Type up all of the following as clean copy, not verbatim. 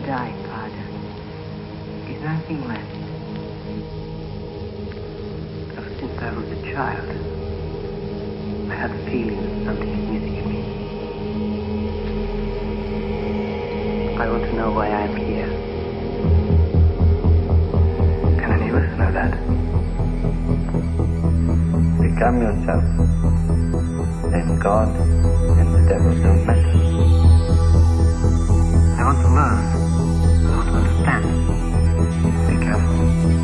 die, Father, is nothing less. Ever since I was a child, I have a feeling that something is missing in me. I want to know why I am here. Can any of us know that? Become yourself. Then God and the devil don't matter. I want to learn. I want to understand. Be careful.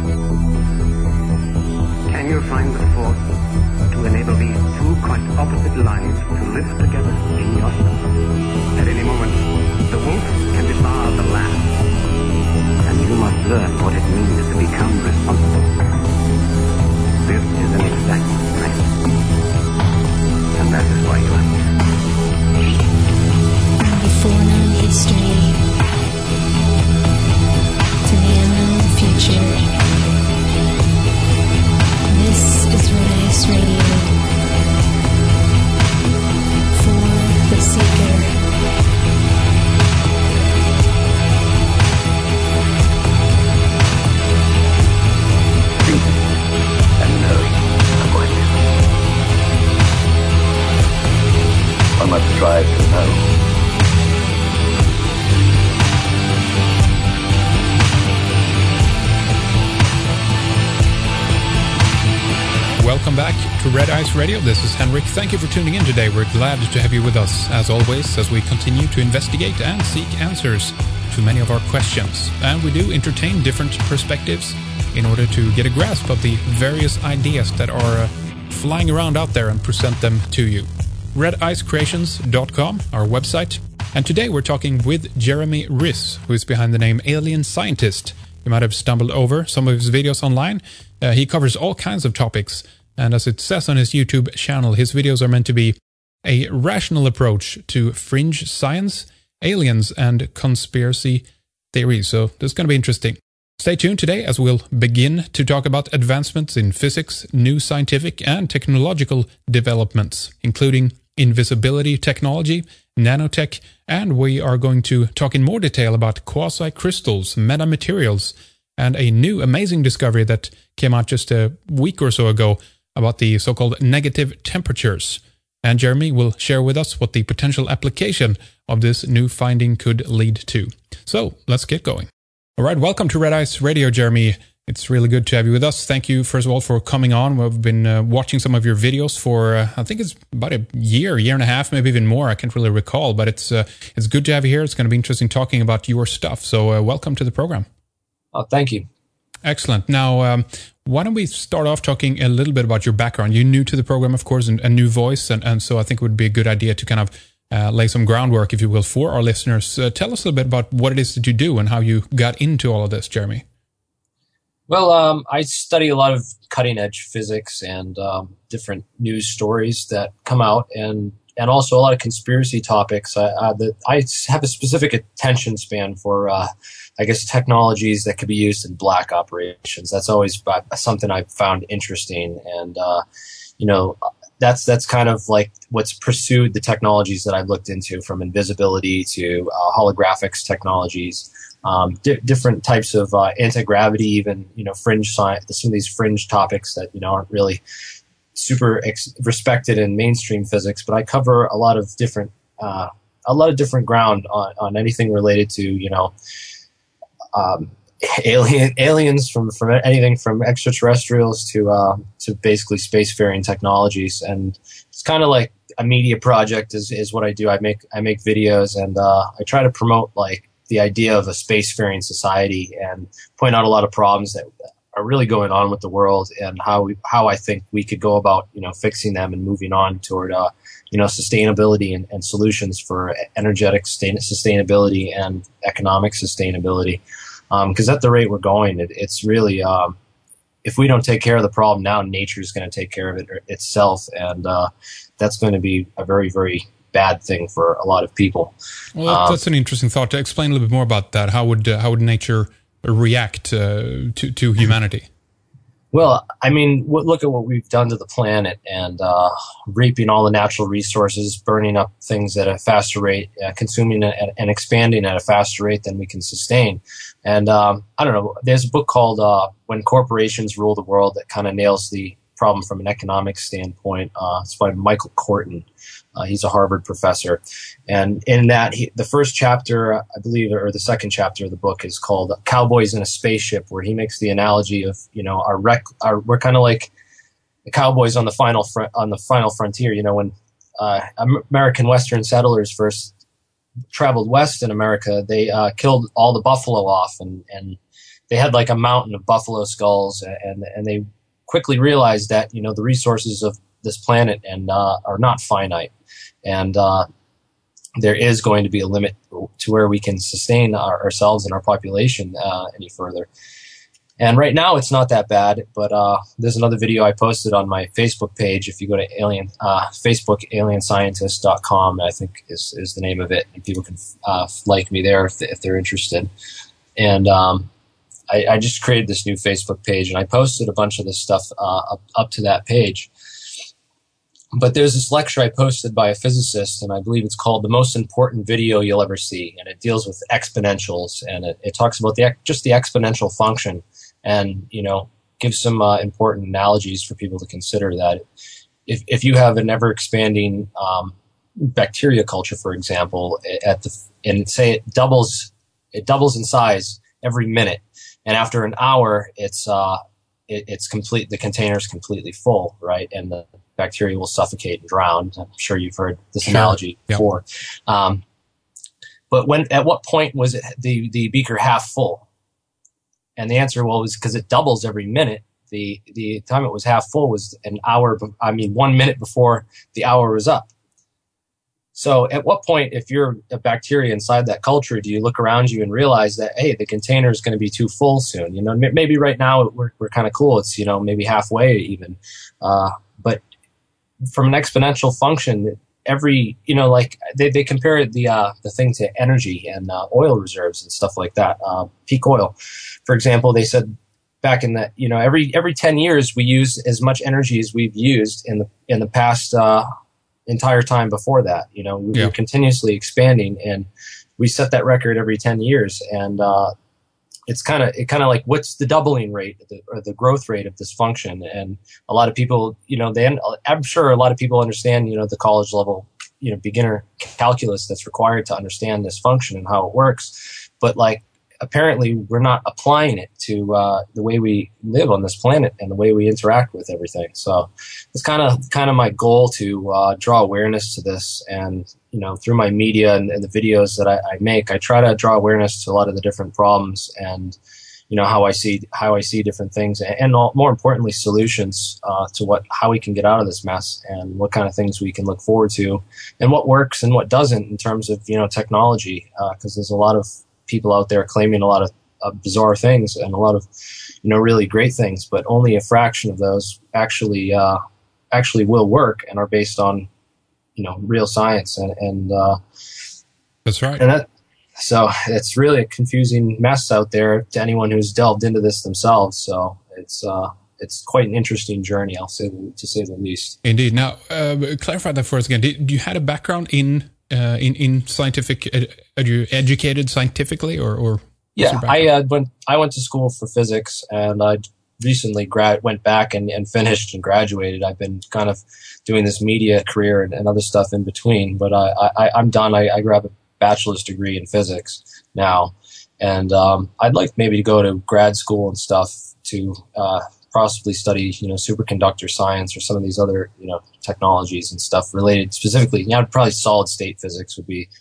Can you find the force to enable these two quite opposite lives to live together in yourself? At any moment, the wolf can devour the lamb. And you must learn what it means to become responsible. This is an exacting place. And that is why you are here. Before known history to the unknown future. This is Red Ice Radio for the Seeker. And knowing what one must strive to know. Welcome back to Red Ice Radio. This is Henrik. Thank you for tuning in today. We're glad to have you with us, as always, as we continue to investigate and seek answers to many of our questions. And we do entertain different perspectives in order to get a grasp of the various ideas that are flying around out there and present them to you. RedIceCreations.com, our website. And today we're talking with Jeremy Riss, who is behind the name Alien Scientist. You might have stumbled over some of his videos online. He covers all kinds of topics, and as it says on his YouTube channel, his videos are meant to be a rational approach to fringe science, aliens, and conspiracy theories. So this is going to be interesting. Stay tuned today as we'll begin to talk about advancements in physics, new scientific and technological developments, including invisibility technology, nanotech, and we are going to talk in more detail about quasi-crystals, metamaterials, and a new amazing discovery that came out just a week or so ago about the so-called negative temperatures. And Jeremy will share with us what the potential application of this new finding could lead to. So let's get going. All right, welcome to Red Ice Radio, Jeremy. It's really good to have you with us. Thank you, first of all, for coming on. We've been watching some of your videos for, I think it's about a year and a half, maybe even more. I can't really recall, but it's good to have you here. It's going to be interesting talking about your stuff. So welcome to the program. Thank you. Excellent. Now, why don't we start off talking a little bit about your background? You're new to the program, of course, and a new voice, and so I think it would be a good idea to kind of lay some groundwork, if you will, for our listeners. Tell us a little bit about what it is that you do and how you got into all of this, Jeremy. Well, I study a lot of cutting-edge physics and different news stories that come out, and also a lot of conspiracy topics. I have a specific attention span for, I guess, technologies that could be used in black operations. That's always something I've found interesting, and that's kind of like what's pursued the technologies that I've looked into, from invisibility to holographics technologies. Different types of anti-gravity, even fringe science. Some of these fringe topics that aren't really super respected in mainstream physics. But I cover a lot of different ground on anything related to aliens, from anything from extraterrestrials to basically spacefaring technologies. And it's kind of like a media project is what I do. I make videos, and I try to promote like the idea of a spacefaring society and point out a lot of problems that are really going on with the world, and how I think we could go about fixing them and moving on toward sustainability and solutions for energetic sustainability and economic sustainability. Because at the rate we're going, it's really if we don't take care of the problem now, nature is going to take care of it itself, and that's going to be a very, very bad thing for a lot of people. Well, that's an interesting thought. To explain a little bit more about that, how would nature react to humanity? Well, I mean, look at what we've done to the planet, and reaping all the natural resources, burning up things at a faster rate, consuming and expanding at a faster rate than we can sustain. And I don't know, there's a book called When Corporations Rule the World that kind of nails the problem from an economic standpoint. It's by Michael Corton. He's a Harvard professor. And in that, the first chapter, I believe, or the second chapter of the book is called Cowboys in a Spaceship, where he makes the analogy of, we're kind of like the cowboys on the final frontier. You know, when American Western settlers first traveled west in America, they killed all the buffalo off, and they had like a mountain of buffalo skulls, and they quickly realized that, the resources of this planet are not finite, and there is going to be a limit to where we can sustain ourselves and our population any further. And right now it's not that bad, but there's another video I posted on my Facebook page. If you go to Facebook, alienscientist.com, I think is the name of it, and people can like me there if they're interested. And I just created this new Facebook page, and I posted a bunch of this stuff up to that page. But there's this lecture I posted by a physicist, and I believe it's called The Most Important Video You'll Ever See, and it deals with exponentials, and it talks about just the exponential function, and gives some important analogies for people to consider. That if you have an ever-expanding bacteria culture, for example, and say it doubles in size every minute, and after an hour, it's complete. The container is completely full, right? And the bacteria will suffocate and drown. I'm sure you've heard this analogy before. But at what point was it the beaker half full? And the answer, was because it doubles every minute. The time it was half full was 1 minute before the hour was up. So at what point, if you're a bacteria inside that culture, do you look around you and realize that, hey, the container is going to be too full soon? Maybe right now we're kind of cool. It's, maybe halfway even. But from an exponential function, they compare the thing to energy and oil reserves and stuff like that. Peak oil, for example, they said back in that, every 10 years we use as much energy as we've used in the past entire time before that. We're continuously expanding, and we set that record every 10 years. And it's kind of like, what's the doubling rate or the growth rate of this function? And a lot of people, I'm sure a lot of people understand, the college level, beginner calculus that's required to understand this function and how it works. But apparently we're not applying it to the way we live on this planet and the way we interact with everything. So it's kind of my goal to draw awareness to this, and through my media and the videos that I make, I try to draw awareness to a lot of the different problems and how I see different things, and more importantly, solutions to how we can get out of this mess, and what kind of things we can look forward to, and what works and what doesn't in terms of technology, because there's a lot of people out there claiming a lot of bizarre things and a lot of really great things, but only a fraction of those actually will work and are based on real science, and that's right. And so it's really a confusing mess out there to anyone who's delved into this themselves. So it's quite an interesting journey, I'll say, to say the least. Indeed. Now, clarify that for us again. Do you had a background in scientific? Are you educated scientifically, or? Yeah, I went to school for physics, and I recently went back and finished and graduated. I've been kind of doing this media career and other stuff in between, but I'm done. I grab a bachelor's degree in physics now, and I'd like maybe to go to grad school and stuff to possibly study superconductor science or some of these other technologies and stuff related specifically. Probably solid state physics would be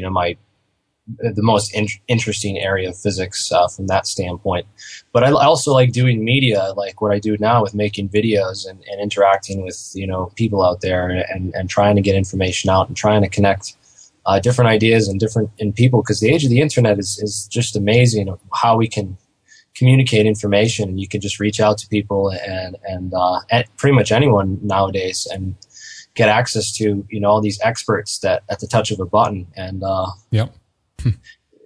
the most interesting area of physics from that standpoint. But I also like doing media, like what I do now with making videos and interacting with people out there and trying to get information out and trying to connect different ideas and people, because the age of the internet is just amazing of how we can communicate information, and you can just reach out to people and pretty much anyone nowadays and get access to all these experts that at the touch of a button. And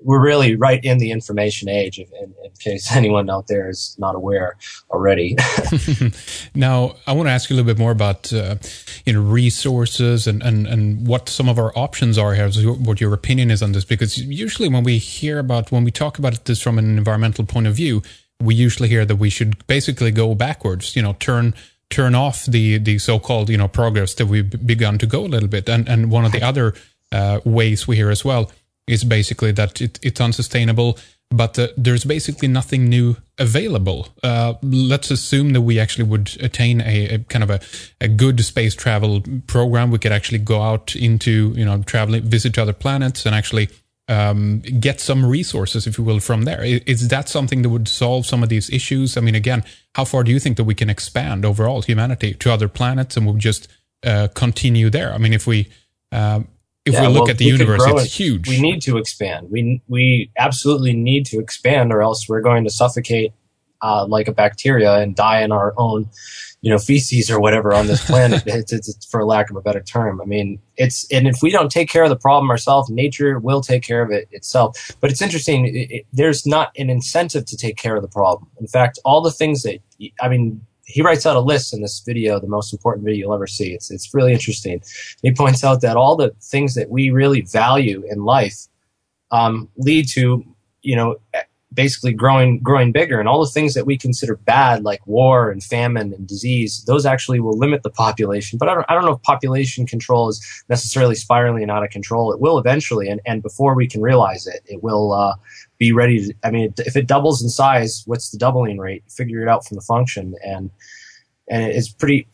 we're really right in the information age, in case anyone out there is not aware already. Now, I want to ask you a little bit more about resources and what some of our options are here, what your opinion is on this, because usually when we talk about this from an environmental point of view, we usually hear that we should basically go backwards, turn off the so-called, progress that we've begun to go a little bit. And one of the other ways we hear as well is basically that it's unsustainable, but there's basically nothing new available. Let's assume that we actually would attain a kind of a good space travel program. We could actually go out into, traveling, visit other planets, and actually get some resources, if you will, from there. Is that something that would solve some of these issues? I mean, again, how far do you think that we can expand overall humanity to other planets, and we'll just continue there? I mean, if we look at the universe, it's huge. We need to expand. We absolutely need to expand, or else we're going to suffocate like a bacteria and die in our own, feces or whatever on this planet. it's for lack of a better term. I mean, and if we don't take care of the problem ourselves, nature will take care of it itself. But it's interesting. There's not an incentive to take care of the problem. In fact, all the things that, he writes out a list in this video, the most important video you'll ever see. It's really interesting. He points out that all the things that we really value in life lead to, basically growing bigger, and all the things that we consider bad, like war and famine and disease, those actually will limit the population. But I don't know if population control is necessarily spiraling out of control. It will eventually, and before we can realize it, it will be ready to. I mean, if it doubles in size, what's the doubling rate? Figure it out from the function, and it's pretty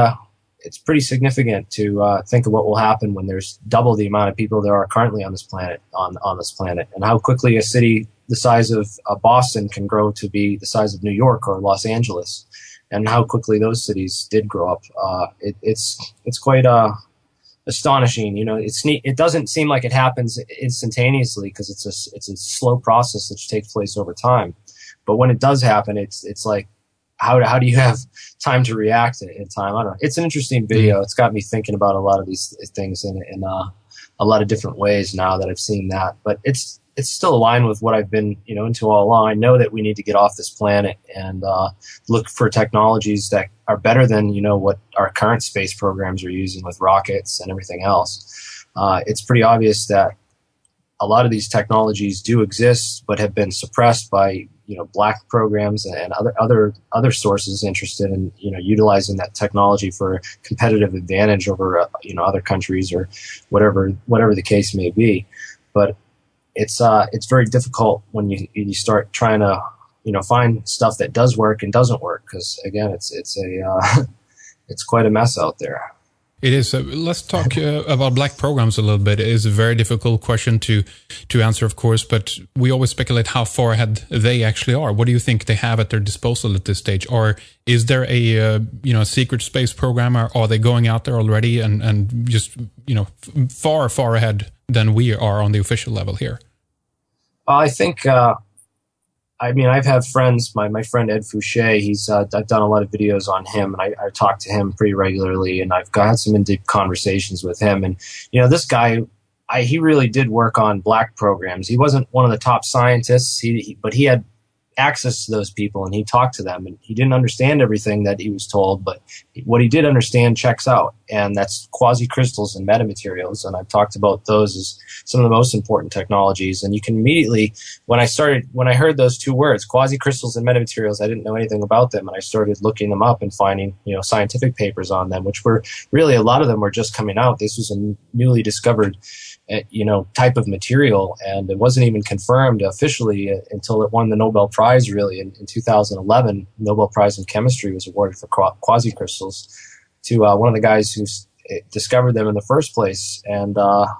significant to think of what will happen when there's double the amount of people there are currently on this planet, on this planet, and how quickly a city the size of Boston can grow to be the size of New York or Los Angeles, and how quickly those cities did grow up. It's quite astonishing. It doesn't seem like it happens instantaneously, because it's a slow process that takes place over time. But when it does happen, it's like, how do you have time to react in time? I don't know. It's an interesting video. It's got me thinking about a lot of these things in a lot of different ways now that I've seen that. But it's still aligned with what I've been, into all along. I know that we need to get off this planet and look for technologies that are better than, what our current space programs are using with rockets and everything else. It's pretty obvious that a lot of these technologies do exist, but have been suppressed by, black programs and other sources interested in, utilizing that technology for competitive advantage over, other countries or whatever the case may be. But it's very difficult when you start trying to, find stuff that does work and doesn't work, because again, it's quite a mess out there. It is. Let's talk about black programs a little bit. It is a very difficult question to answer, of course, but we always speculate how far ahead they actually are. What do you think they have at their disposal at this stage? Or is there a secret space program? Or are they going out there already and just far ahead than we are on the official level here? I think. I've had friends. My friend Ed Fouché. I've done a lot of videos on him, and I talk to him pretty regularly, and I've had some in-depth conversations with him. And this guy, he really did work on black programs. He wasn't one of the top scientists, but he had access to those people, and he talked to them, and he didn't understand everything that he was told, but what he did understand checks out, and that's quasi-crystals and metamaterials. And I've talked about those as some of the most important technologies. And you can immediately, when I heard those two words, quasi-crystals and metamaterials, I didn't know anything about them, and I started looking them up and finding scientific papers on them, which were really, a lot of them were just coming out. This was a newly discovered type of material, and it wasn't even confirmed officially until it won the Nobel Prize, really, in 2011. Nobel Prize in Chemistry was awarded for quasicrystals to one of the guys who discovered them in the first place. And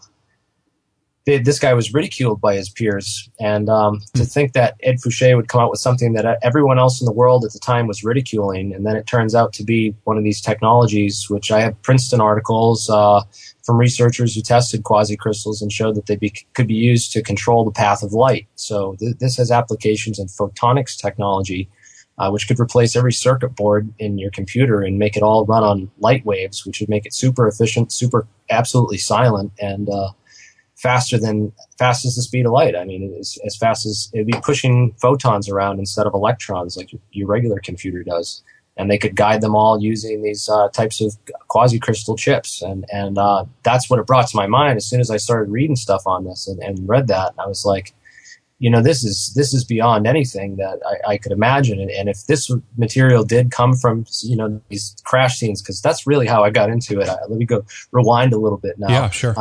this guy was ridiculed by his peers. And to think that Ed Fouché would come out with something that everyone else in the world at the time was ridiculing, and then it turns out to be one of these technologies, which I have Princeton articles from researchers who tested quasicrystals and showed that they could be used to control the path of light. So this has applications in photonics technology, which could replace every circuit board in your computer and make it all run on light waves, which would make it super efficient, absolutely silent, and fast as the speed of light. I mean, as fast as it'd be pushing photons around instead of electrons like your regular computer does. And they could guide them all using these types of quasi-crystal chips. And that's what it brought to my mind as soon as I started reading stuff on this and read that. And I was like, this is beyond anything that I could imagine. And if this material did come from, these crash scenes, because that's really how I got into it. Let me go rewind a little bit now. Yeah, sure.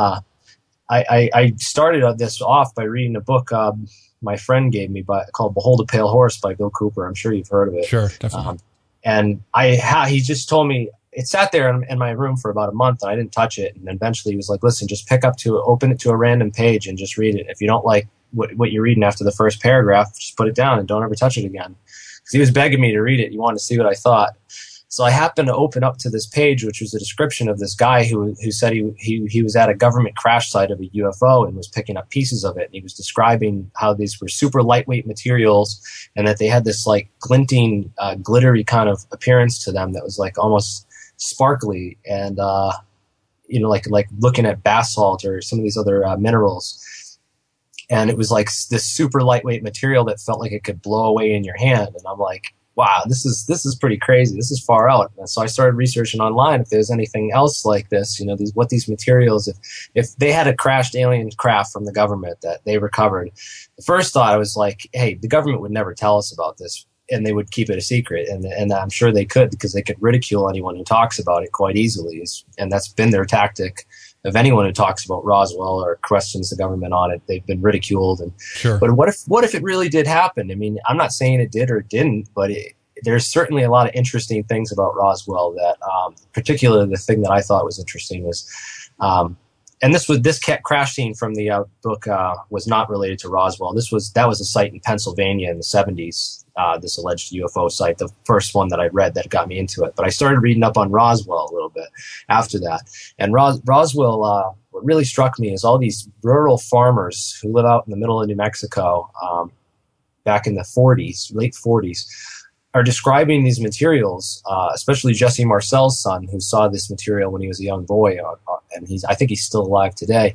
I started this off by reading a book my friend gave me called Behold a Pale Horse by Bill Cooper. I'm sure you've heard of it. Sure, definitely. And he just told me, it sat there in my room for about a month and I didn't touch it. And eventually he was like, listen, just open it to a random page and just read it. If you don't like what you're reading after the first paragraph, just put it down and don't ever touch it again. Because he was begging me to read it. He wanted to see what I thought. So I happened to open up to this page, which was a description of this guy who said he was at a government crash site of a UFO and was picking up pieces of it. And he was describing how these were super lightweight materials and that they had this like glinting, glittery kind of appearance to them that was like almost sparkly and, like looking at basalt or some of these other minerals. And it was like this super lightweight material that felt like it could blow away in your hand. And I'm like, wow, this is pretty crazy. This is far out. And so I started researching online if there's anything else like this, these materials, if they had a crashed alien craft from the government that they recovered. The first thought I was like, hey, the government would never tell us about this and they would keep it a secret. And I'm sure they could because they could ridicule anyone who talks about it quite easily. And that's been their tactic. Of anyone who talks about Roswell or questions the government on it, they've been ridiculed. And sure. But what if it really did happen? I mean, I'm not saying it did or it didn't, but there's certainly a lot of interesting things about Roswell. That, particularly the thing that I thought was interesting was, and this crash scene from the book was not related to Roswell. That was a site in Pennsylvania in the 70s. This alleged UFO site, the first one that I read that got me into it. But I started reading up on Roswell a little bit after that. And Roswell, what really struck me is all these rural farmers who live out in the middle of New Mexico back in the 40s, late 40s, are describing these materials, especially Jesse Marcel's son, who saw this material when he was a young boy, and I think he's still alive today.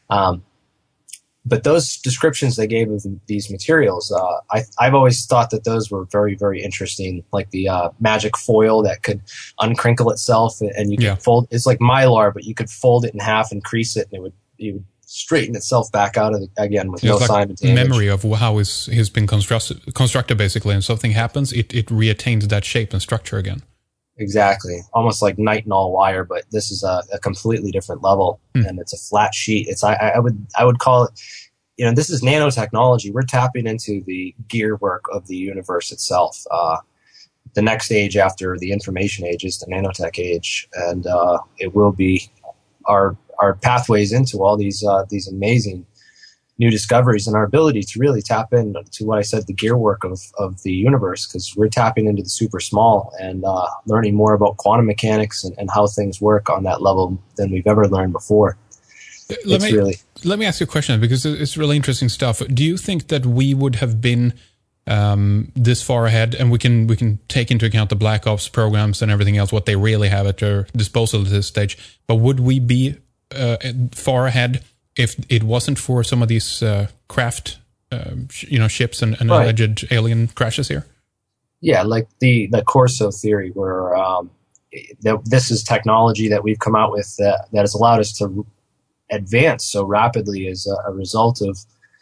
But those descriptions they gave of these materials, I've always thought that those were very, very interesting, like the magic foil that could uncrinkle itself and you could fold. It's like Mylar, but you could fold it in half and crease it, and it would straighten itself back out again with no sign of damage. Memory of how he's been constructed, basically, and something happens, it reattains that shape and structure again. Exactly, almost like nitinol wire, but this is a completely different level, and it's a flat sheet. I would call it, this is nanotechnology. We're tapping into the gear work of the universe itself. The next age after the information age is the nanotech age, and it will be our pathways into all these amazing new discoveries and our ability to really tap into what I said, the gear work of the universe, because we're tapping into the super small and learning more about quantum mechanics and how things work on that level than we've ever learned before. Let me ask you a question, because it's really interesting stuff. Do you think that we would have been this far ahead, and we can take into account the Black Ops programs and everything else, what they really have at their disposal at this stage, but would we be far ahead if it wasn't for some of these craft, ships and alleged alien crashes here? Yeah, like the Corso theory, where this is technology that we've come out with that has allowed us to advance so rapidly as a result of.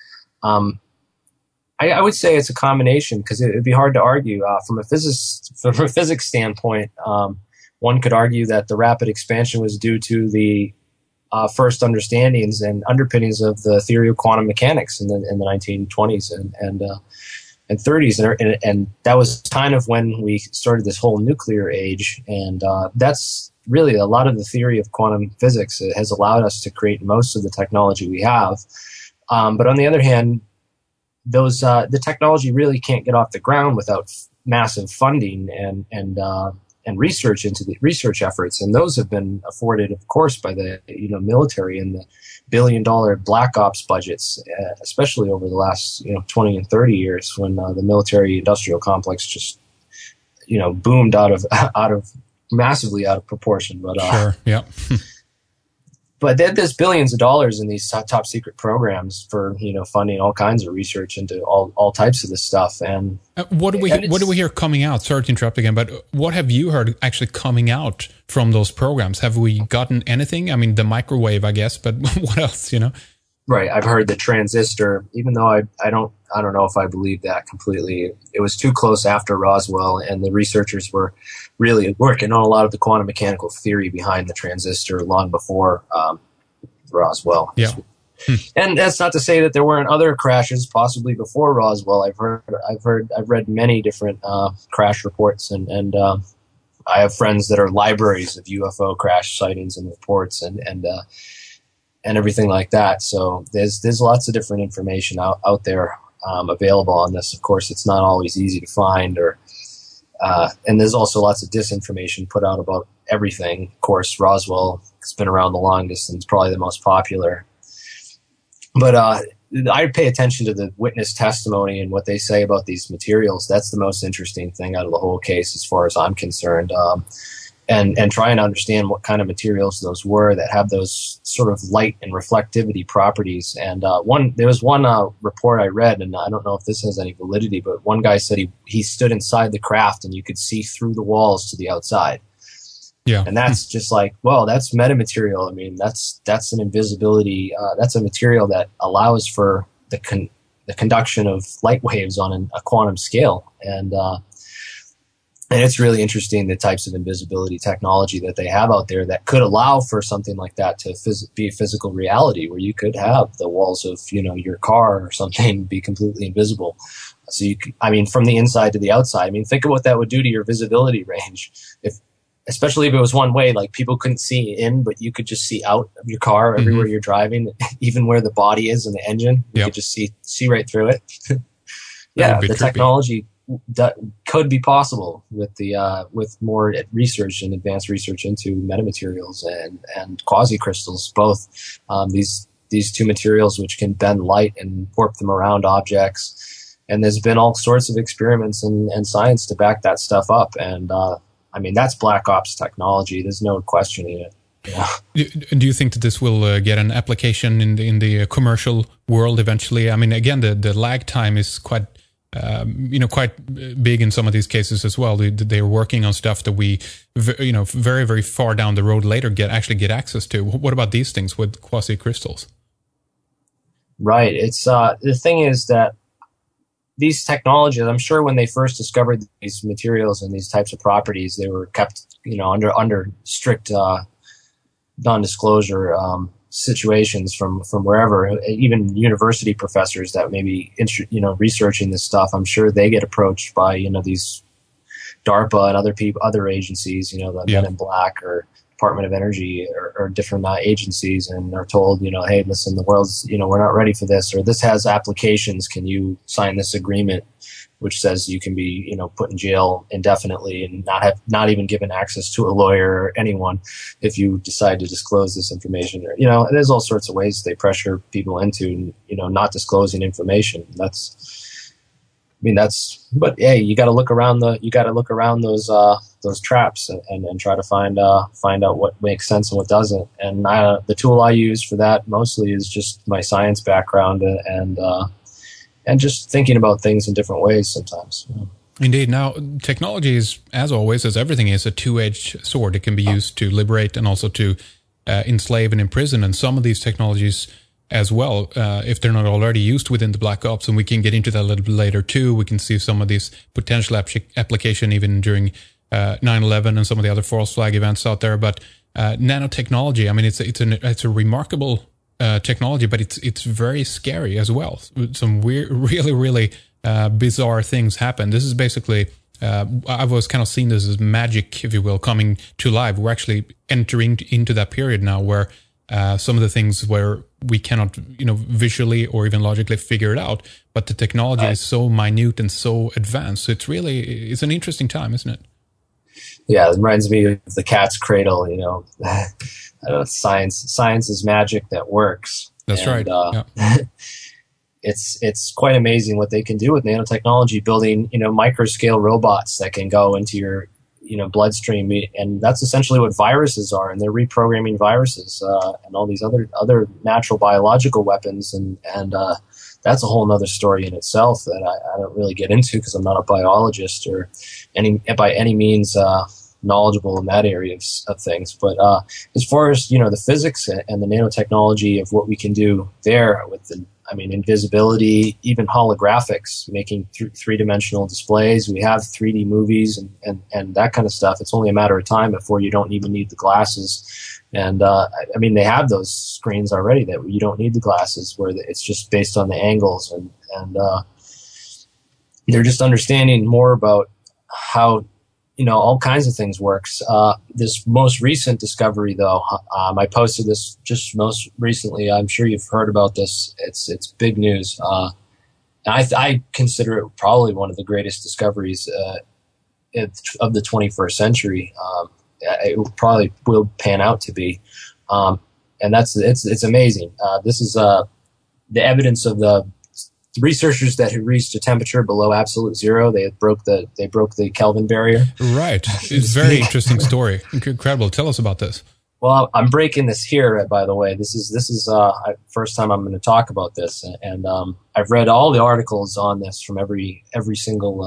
I would say it's a combination, because it'd be hard to argue from a physics standpoint. One could argue that the rapid expansion was due to the first understandings and underpinnings of the theory of quantum mechanics in the 1920s and 30s, and that was kind of when we started this whole nuclear age, and that's really a lot of the theory of quantum physics. It has allowed us to create most of the technology we have, but on the other hand, the technology really can't get off the ground without massive funding and research into the research efforts, and those have been afforded, of course, by the military and the billion-dollar Black Ops budgets, especially over the last 20 and 30 years, when the military-industrial complex just boomed out of massively out of proportion. But sure, yeah. but there's billions of dollars in these top secret programs for funding all kinds of research into all types of this stuff. And what do we hear coming out? Sorry to interrupt again, but what have you heard actually coming out from those programs? Have we gotten anything? I mean, the microwave, I guess, but what else? Right. I've heard the transistor, even though I don't know if I believe that completely. It was too close after Roswell, and the researchers were really working on a lot of the quantum mechanical theory behind the transistor long before Roswell. Yeah. And that's not to say that there weren't other crashes possibly before Roswell. I've read many different crash reports, and I have friends that are libraries of UFO crash sightings and reports and everything like that. So there's lots of different information out there available on this. Of course, it's not always easy to find, and there's also lots of disinformation put out about everything. Of course, Roswell has been around the longest and it's probably the most popular. But I pay attention to the witness testimony and what they say about these materials. That's the most interesting thing out of the whole case, as far as I'm concerned. And trying to understand what kind of materials those were that have those sort of light and reflectivity properties. And there was one report I read, and I don't know if this has any validity, but one guy said he stood inside the craft and you could see through the walls to the outside. Yeah. And that's just like, well, that's metamaterial. I mean, that's an invisibility. That's a material that allows for the conduction of light waves on a quantum scale. And it's really interesting, the types of invisibility technology that they have out there that could allow for something like that to be a physical reality, where you could have the walls of, your car or something be completely invisible. So from the inside to the outside, think of what that would do to your visibility range. Especially if it was one way, like people couldn't see in, but you could just see out of your car everywhere you're driving, even where the body is and the engine. You could just see right through it. Yeah, the technology could be possible with more research and advanced research into metamaterials and quasicrystals, both these two materials which can bend light and warp them around objects. And there's been all sorts of experiments and science to back that stuff up. And that's black ops technology. There's no questioning it. Yeah. Do you think that this will get an application in the commercial world eventually? Again, the lag time is quite big in some of these cases as well. They're working on stuff that we, very, very far down the road later get access to. What about these things with quasi-crystals? Right. It's the thing is that these technologies, I'm sure when they first discovered these materials and these types of properties, they were kept, under strict non-disclosure situations from wherever. Even university professors that may be researching this stuff, I'm sure they get approached by these DARPA and other agencies, the Men in Black or Department of Energy or different agencies, and are told, hey, listen, the world's, we're not ready for this, or this has applications. Can you sign this agreement, which says you can be, put in jail indefinitely and not even given access to a lawyer or anyone if you decide to disclose this information. Or, there's all sorts of ways they pressure people into, not disclosing information. But hey, you got to look around those traps and try to find out what makes sense and what doesn't. And the tool I use for that mostly is just my science background and just thinking about things in different ways sometimes. Yeah. Indeed. Now, technology is, as always, as everything is, a two-edged sword. It can be used to liberate and also to enslave and imprison. And some of these technologies as well, if they're not already used within the Black Ops, and we can get into that a little bit later too. We can see some of these potential application even during 9/11 and some of the other false flag events out there. But nanotechnology, it's a remarkable technology, but it's very scary as well. Some weird, really bizarre things happen. This is basically, I've always kind of seen this as magic, if you will, coming to life. We're actually entering into that period now where some of the things where we cannot, visually or even logically figure it out, but the technology is so minute and so advanced. So it's an interesting time, isn't it? Yeah, it reminds me of the cat's cradle, science is magic that works. That's right. It's quite amazing what they can do with nanotechnology, building, micro scale robots that can go into bloodstream, and that's essentially what viruses are, and they're reprogramming viruses and all these other natural biological weapons, and that's a whole nother story in itself that I don't really get into because I'm not a biologist or by any means knowledgeable in that area of things. But as far as the physics and the nanotechnology of what we can do there with invisibility, even holographics, making three-dimensional displays. We have 3D movies and that kind of stuff. It's only a matter of time before you don't even need the glasses. And they have those screens already that you don't need the glasses, where it's just based on the angles, and they're just understanding more about how all kinds of things works. This most recent discovery, though, I posted this just most recently. I'm sure you've heard about this. It's big news. I consider it probably one of the greatest discoveries of the 21st century. It probably will pan out to be, and it's amazing. This is the evidence of the researchers that had reached a temperature below absolute zero. They broke the Kelvin barrier. Right. It's a very interesting story. Incredible. Tell us about this. Well, I'm breaking this here, by the way. This is first time I'm going to talk about this, and I've read all the articles on this from every single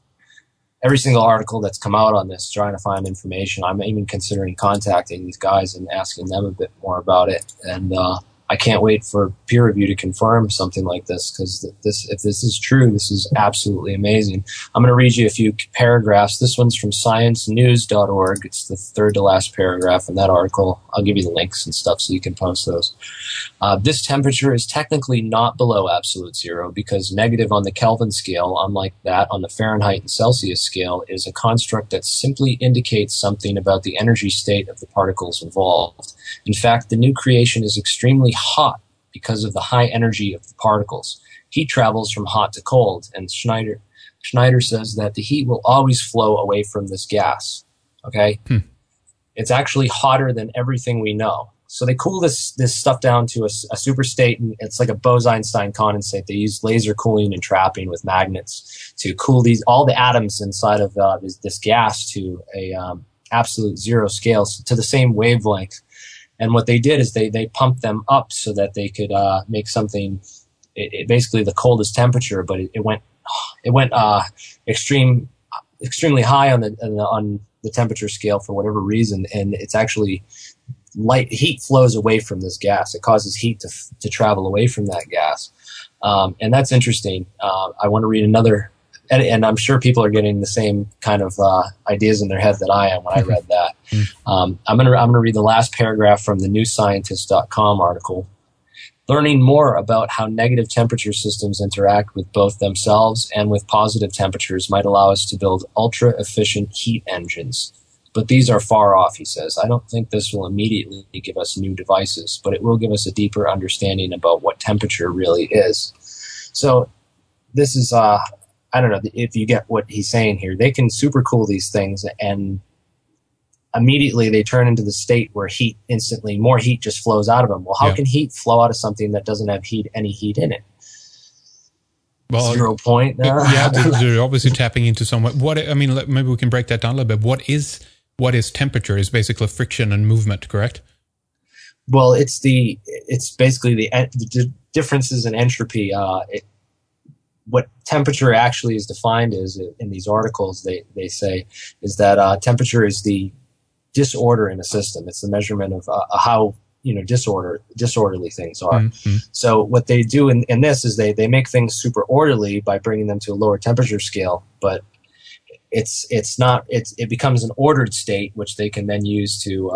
article that's come out on this, trying to find information. I'm even considering contacting these guys and asking them a bit more about it, and I can't wait for peer review to confirm something like this, because if this is true, this is absolutely amazing. I'm going to read you a few paragraphs. This one's from sciencenews.org. It's the third to last paragraph in that article. I'll give you the links and stuff so you can post those. This temperature is technically not below absolute zero, because negative on the Kelvin scale, unlike that on the Fahrenheit and Celsius scale, is a construct that simply indicates something about the energy state of the particles involved. In fact, the new creation is extremely hot because of the high energy of the particles. Heat travels from hot to cold, and Schneider says that the heat will always flow away from this gas. Okay? It's actually hotter than everything we know. So they cool this stuff down to a super state, and it's like a Bose-Einstein condensate. They use laser cooling and trapping with magnets to cool all the atoms inside of this gas to a absolute zero scale, to the same wavelength. And what they did is they pumped them up so that they could make something, basically the coldest temperature, but it went extremely high on the temperature scale for whatever reason, and it's actually heat flows away from this gas. It causes heat to travel away from that gas, and that's interesting. I want to read another. And I'm sure people are getting the same kind of ideas in their head that I am when I read that. I'm gonna read the last paragraph from the newscientist.com article. Learning more about how negative temperature systems interact with both themselves and with positive temperatures might allow us to build ultra-efficient heat engines. But these are far off, he says. I don't think this will immediately give us new devices, but it will give us a deeper understanding about what temperature really is. So this is I don't know if you get what he's saying here. They can supercool these things, and immediately they turn into the state where more heat just flows out of them. Well, how can heat flow out of something that doesn't have any heat in it? Well, 0 point. Yeah, they're obviously tapping into maybe we can break that down a little bit. What is temperature? Is basically friction and movement, correct? Well, it's basically the differences in entropy. What temperature actually is defined as in these articles, they say, is that temperature is the disorder in a system. It's the measurement of how disorderly things are. Mm-hmm. So what they do in this is they make things super orderly by bringing them to a lower temperature scale, but it becomes an ordered state, which they can then use to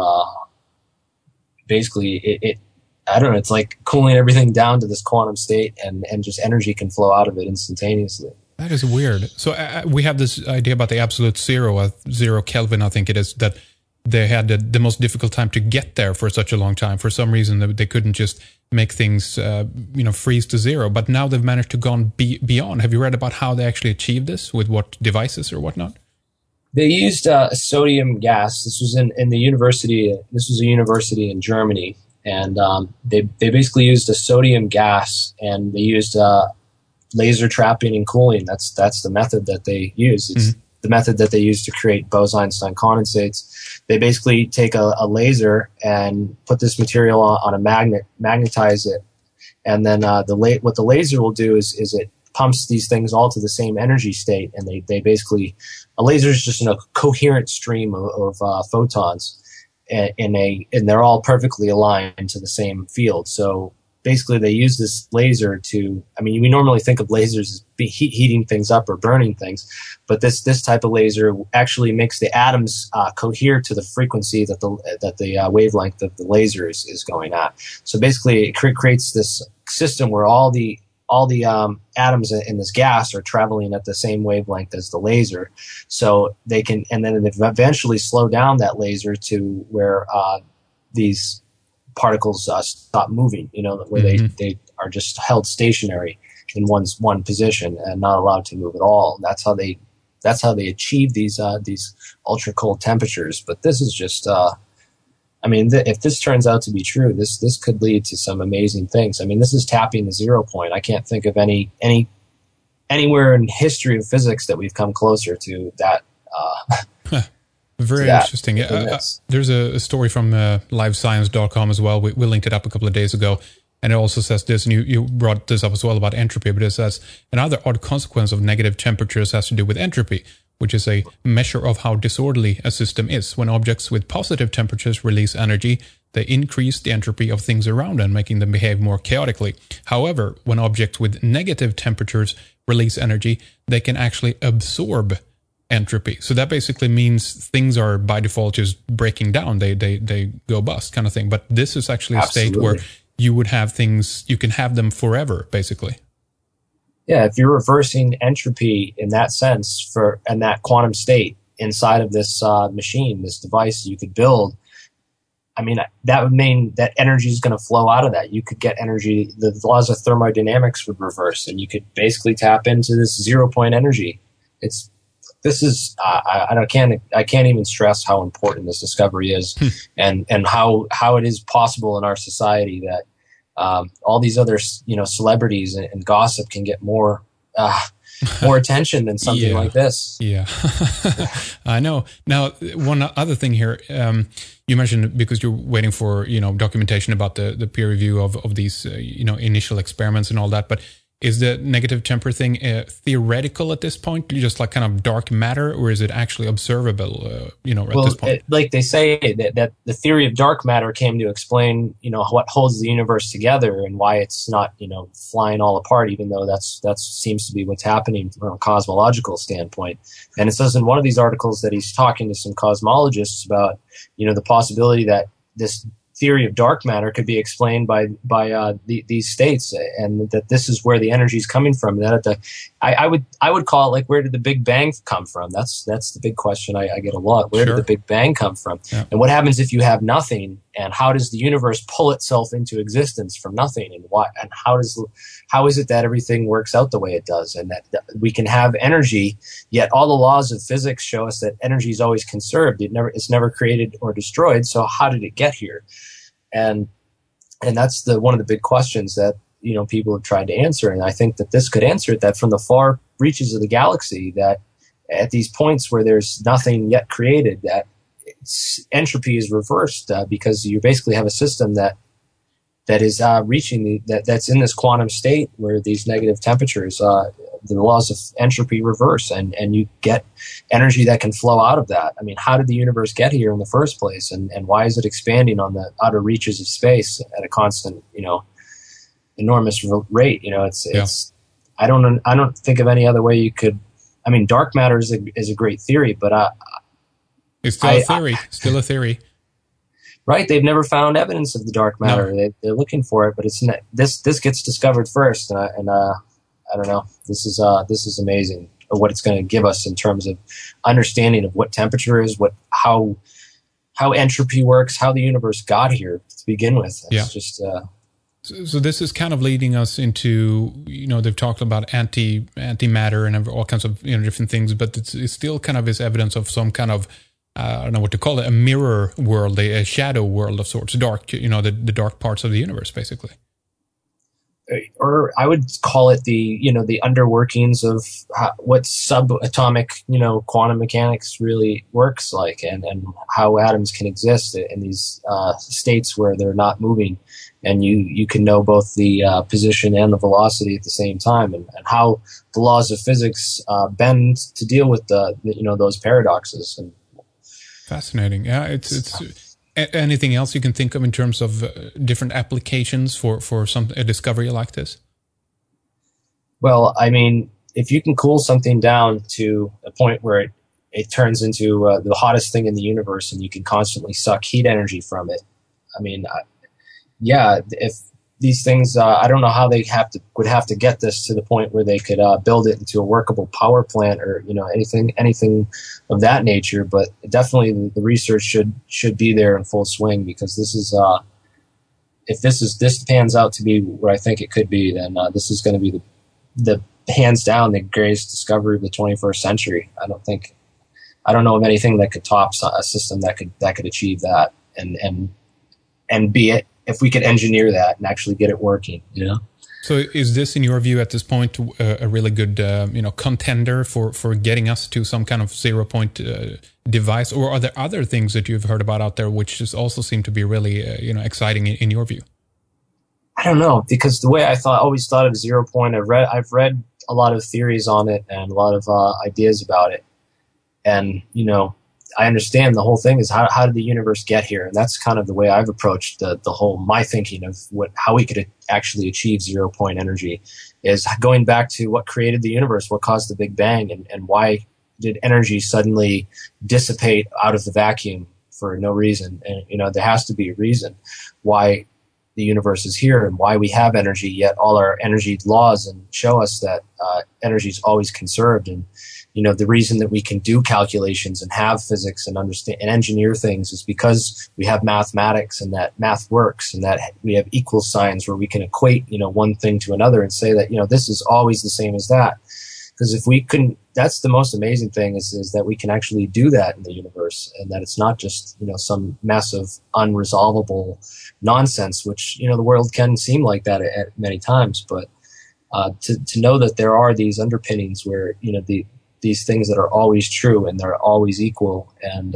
basically I don't know, it's like cooling everything down to this quantum state, and just energy can flow out of it instantaneously. That is weird. So we have this idea about the absolute zero, 0 Kelvin, I think it is, that they had the most difficult time to get there for such a long time. For some reason, they couldn't just make things freeze to zero. But now they've managed to go beyond. Have you read about how they actually achieved this, with what devices or whatnot? They used sodium gas. This was in the university. This was a university in Germany. And they basically used a sodium gas, and they used laser trapping and cooling. That's the method that they use. the method that they use to create Bose-Einstein condensates. They basically take a laser and put this material on a magnet, magnetize it, and then what the laser will do is it pumps these things all to the same energy state, and they basically, a laser is just a coherent stream of photons, and they're all perfectly aligned to the same field. So basically they use this laser to, I mean, we normally think of lasers as heating things up or burning things, but this type of laser actually makes the atoms cohere to the frequency that the wavelength of the laser is going at. So basically it creates this system where all the atoms in this gas are traveling at the same wavelength as the laser. So they can, and then they eventually slow down that laser to where these particles stop moving, where they are just held stationary in one position and not allowed to move at all. That's how they achieve these ultra cold temperatures. But this is just, if this turns out to be true, this could lead to some amazing things. I mean, this is tapping the 0 point. I can't think of anywhere in history of physics that we've come closer to that. Very interesting. Yeah, there's a story from livescience.com as well. We linked it up a couple of days ago, and it also says this, and you brought this up as well about entropy, but it says another odd consequence of negative temperatures has to do with entropy, which is a measure of how disorderly a system is. When objects with positive temperatures release energy, they increase the entropy of things around them, making them behave more chaotically. However, when objects with negative temperatures release energy, they can actually absorb entropy. So that basically means things are by default just breaking down. They go bust kind of thing. But this is actually a state where you would have things, you can have them forever, basically. Yeah, if you're reversing entropy in that sense in that quantum state inside of this machine, this device you could build, I mean, that would mean that energy is going to flow out of that. You could get energy, the laws of thermodynamics would reverse, and you could basically tap into this 0 point energy. I can't even stress how important this discovery is, and how it is possible in our society that all these other celebrities and gossip can get more attention than something like this. Yeah, I know. Now, one other thing here, you mentioned, because you're waiting for documentation about the peer review of these initial experiments and all that, but is the negative temper thing theoretical at this point, just like kind of dark matter, or is it actually observable? At this point, like they say that the theory of dark matter came to explain, what holds the universe together and why it's not, flying all apart, even though that seems to be what's happening from a cosmological standpoint. And it says in one of these articles that he's talking to some cosmologists about, the possibility that this theory of dark matter could be explained by these states, and that this is where the energy is coming from. That I would call it like, where did the Big Bang come from? That's the big question I get a lot. Where did the Big Bang come from? Yeah. And what happens if you have nothing? And how does the universe pull itself into existence from nothing? And why? And how is it that everything works out the way it does? And that we can have energy, yet all the laws of physics show us that energy is always conserved. It's never created or destroyed. So how did it get here? And that's one of the big questions that people have tried to answer. And I think that this could answer it. That from the far reaches of the galaxy, that at these points where there's nothing yet created, that entropy is reversed, because you basically have a system that is reaching that's in this quantum state where these negative temperatures, the laws of entropy reverse, and you get energy that can flow out of that. I mean, how did the universe get here in the first place, and why is it expanding on the outer reaches of space at a constant, enormous rate? I don't think of any other way you could. I mean, dark matter is a great theory, but it's still a theory. Still a theory. Right? They've never found evidence of the dark matter. No. They're looking for it, but it's not, this gets discovered first, and I don't know. This is amazing, what it's going to give us in terms of understanding of what temperature is, how entropy works, how the universe got here to begin with. It's just. So this is kind of leading us into, they've talked about antimatter and all kinds of different things, but it's still kind of is evidence of some kind of, I don't know what to call it, a mirror world, a shadow world of sorts, dark, the dark parts of the universe, basically. or I would call it the underworkings of what subatomic, quantum mechanics really works like, and how atoms can exist in these states where they're not moving, and you can know both the position and the velocity at the same time, and how the laws of physics bend to deal with those paradoxes. And fascinating. Yeah, it's anything else you can think of in terms of different applications for a discovery like this? Well, I mean, if you can cool something down to a point where it turns into the hottest thing in the universe, and you can constantly suck heat energy from it, I mean, if these things, I don't know how they would have to get this to the point where they could build it into a workable power plant, or anything of that nature. But definitely, the research should be there in full swing, because this is if this pans out to be what I think it could be, then this is going to be the hands down the greatest discovery of the 21st century. I don't know of anything that could top a system that could achieve that, and be it. If we could engineer that and actually get it working, So is this, in your view, at this point, a really good, contender for getting us to some kind of 0 point device? Or are there other things that you've heard about out there which just also seem to be really, exciting in your view? I don't know, because the way I always thought of 0 point, I've read a lot of theories on it and a lot of ideas about it, and I understand the whole thing is how did the universe get here, and that's kind of the way I've approached the whole my thinking of how we could actually achieve 0 point energy, is going back to what created the universe, what caused the Big Bang, and why did energy suddenly dissipate out of the vacuum for no reason. And there has to be a reason why the universe is here and why we have energy, yet all our energy laws and show us that energy is always conserved. And the reason that we can do calculations and have physics and understand and engineer things is because we have mathematics, and that math works, and that we have equal signs where we can equate, one thing to another and say that, this is always the same as that. Because if we couldn't, that's the most amazing thing is that we can actually do that in the universe, and that it's not just, some mess of unresolvable nonsense, which, the world can seem like that at many times. But to know that there are these underpinnings where, these things that are always true and they're always equal, and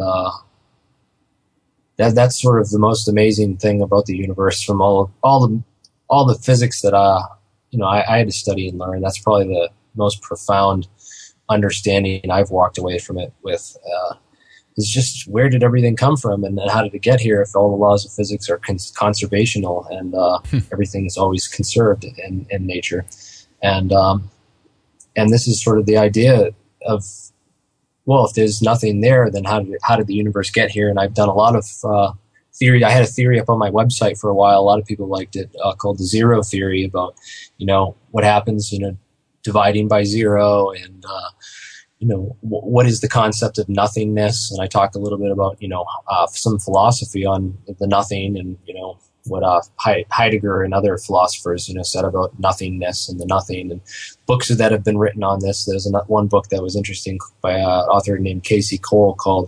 that's sort of the most amazing thing about the universe. From all the physics that I had to study and learn, that's probably the most profound understanding I've walked away from it with. Is just, where did everything come from, and how did it get here? If all the laws of physics are conservational, and everything is always conserved in nature, and this is sort of the idea of, well, if there's nothing there, then how did the universe get here? And I've done a lot of theory. I had a theory up on my website for a while. A lot of people liked it, called the zero theory, about what happens, dividing by zero, and what is the concept of nothingness. And I talked a little bit about some philosophy on the nothing, and what Heidegger and other philosophers said about nothingness and the nothing, and books that have been written on this. There's one book that was interesting by an author named Casey Cole called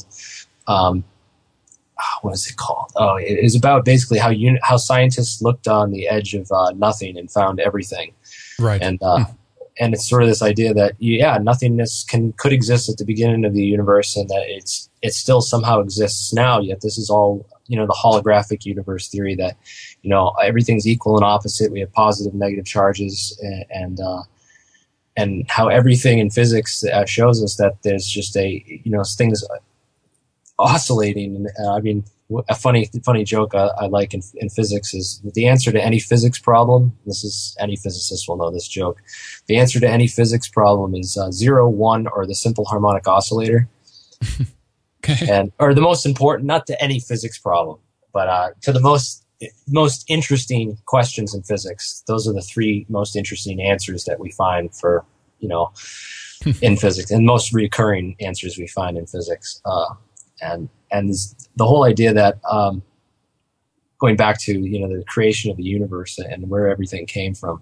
what is it called? Oh, it is about basically how scientists looked on the edge of nothing and found everything. Right. And it's sort of this idea that nothingness could exist at the beginning of the universe, and that it still somehow exists now. Yet this is all the holographic universe theory that everything's equal and opposite. We have positive, negative charges, and how everything in physics shows us that there's just things oscillating. And a funny joke I like in physics is the answer to any physics problem. This is, any physicist will know this joke. The answer to any physics problem is 0, 1, or the simple harmonic oscillator. Okay. Or the most important, not to any physics problem, but to the most interesting questions in physics. Those are the 3 most interesting answers that we find for in physics, and most recurring answers we find in physics. And the whole idea that going back to the creation of the universe and where everything came from,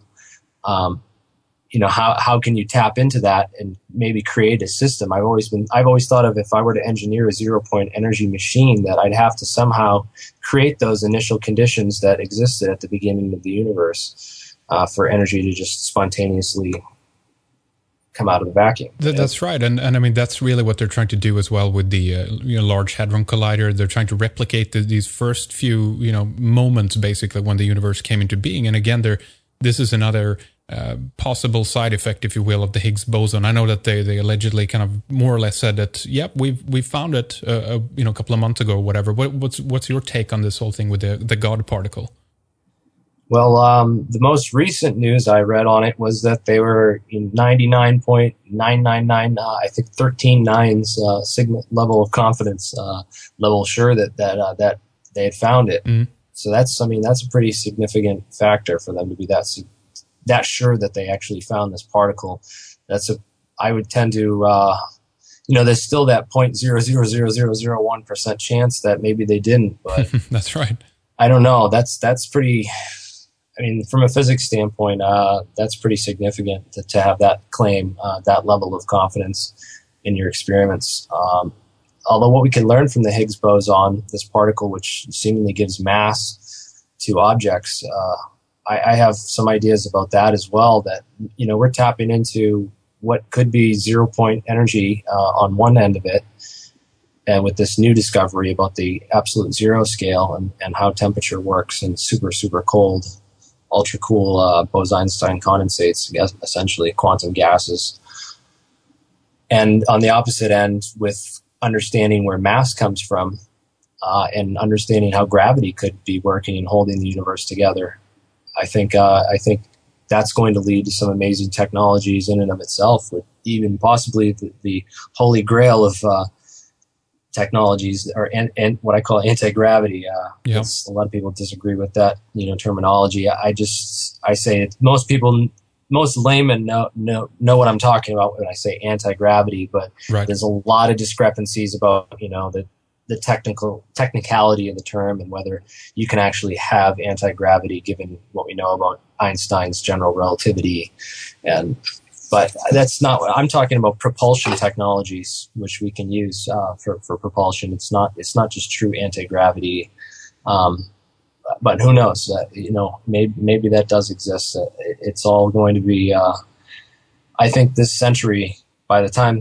how can you tap into that and maybe create a system? I've always thought of, if I were to engineer a 0 point energy machine, that I'd have to somehow create those initial conditions that existed at the beginning of the universe. for energy to just spontaneously come out of the vacuum. That's right, and I mean that's really what they're trying to do as well with the Large Hadron Collider. They're trying to replicate these first few moments basically when the universe came into being. And again, this is another possible side effect, if you will, of the Higgs boson. I know that they allegedly kind of more or less said that we found it a couple of months ago or whatever. What's your take on this whole thing with the God particle? Well, the most recent news I read on it was that they were in 99.999, I think 13 nines sigma level of confidence level sure that they had found it. Mm. So that's a pretty significant factor for them to be that sure that they actually found this particle. I would tend to there's still that 0.000001% chance that maybe they didn't, but that's right. I don't know. That's pretty. I mean, from a physics standpoint, that's pretty significant to have that claim, that level of confidence in your experiments. Although what we can learn from the Higgs boson, this particle which seemingly gives mass to objects, I have some ideas about that as well, that, we're tapping into what could be 0-point energy on one end of it, and with this new discovery about the absolute zero scale and how temperature works in super, super cold, ultra cool Bose-Einstein condensates, essentially quantum gases. And on the opposite end, with understanding where mass comes from and understanding how gravity could be working and holding the universe together, I think that's going to lead to some amazing technologies in and of itself, with even possibly the holy grail of technologies, or and what I call anti-gravity. A lot of people disagree with that terminology. I say most laymen know what I'm talking about when I say anti-gravity, but right. There's a lot of discrepancies about the technicality of the term and whether you can actually have anti-gravity given what we know about Einstein's general relativity. But that's not what I'm talking about. Propulsion technologies, which we can use for propulsion. It's not just true anti-gravity. But who knows? Maybe that does exist. It's all going to be. I think this century, by the time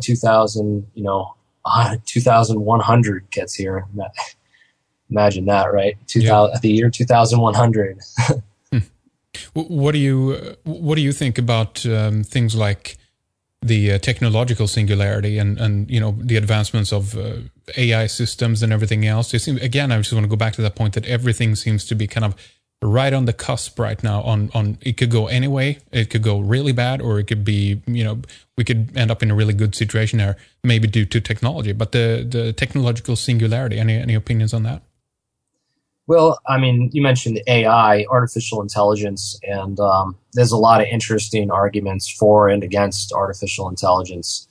2100 gets here, imagine that, right? The year 2100. What do you think about things like the technological singularity and the advancements of AI systems and everything else? I just want to go back to that point that everything seems to be kind of right on the cusp right now. On it could go any way. It could go really bad, or it could be we could end up in a really good situation there, maybe due to technology. But the technological singularity. Any opinions on that? Well, I mean, you mentioned AI, artificial intelligence, and there's a lot of interesting arguments for and against artificial intelligence.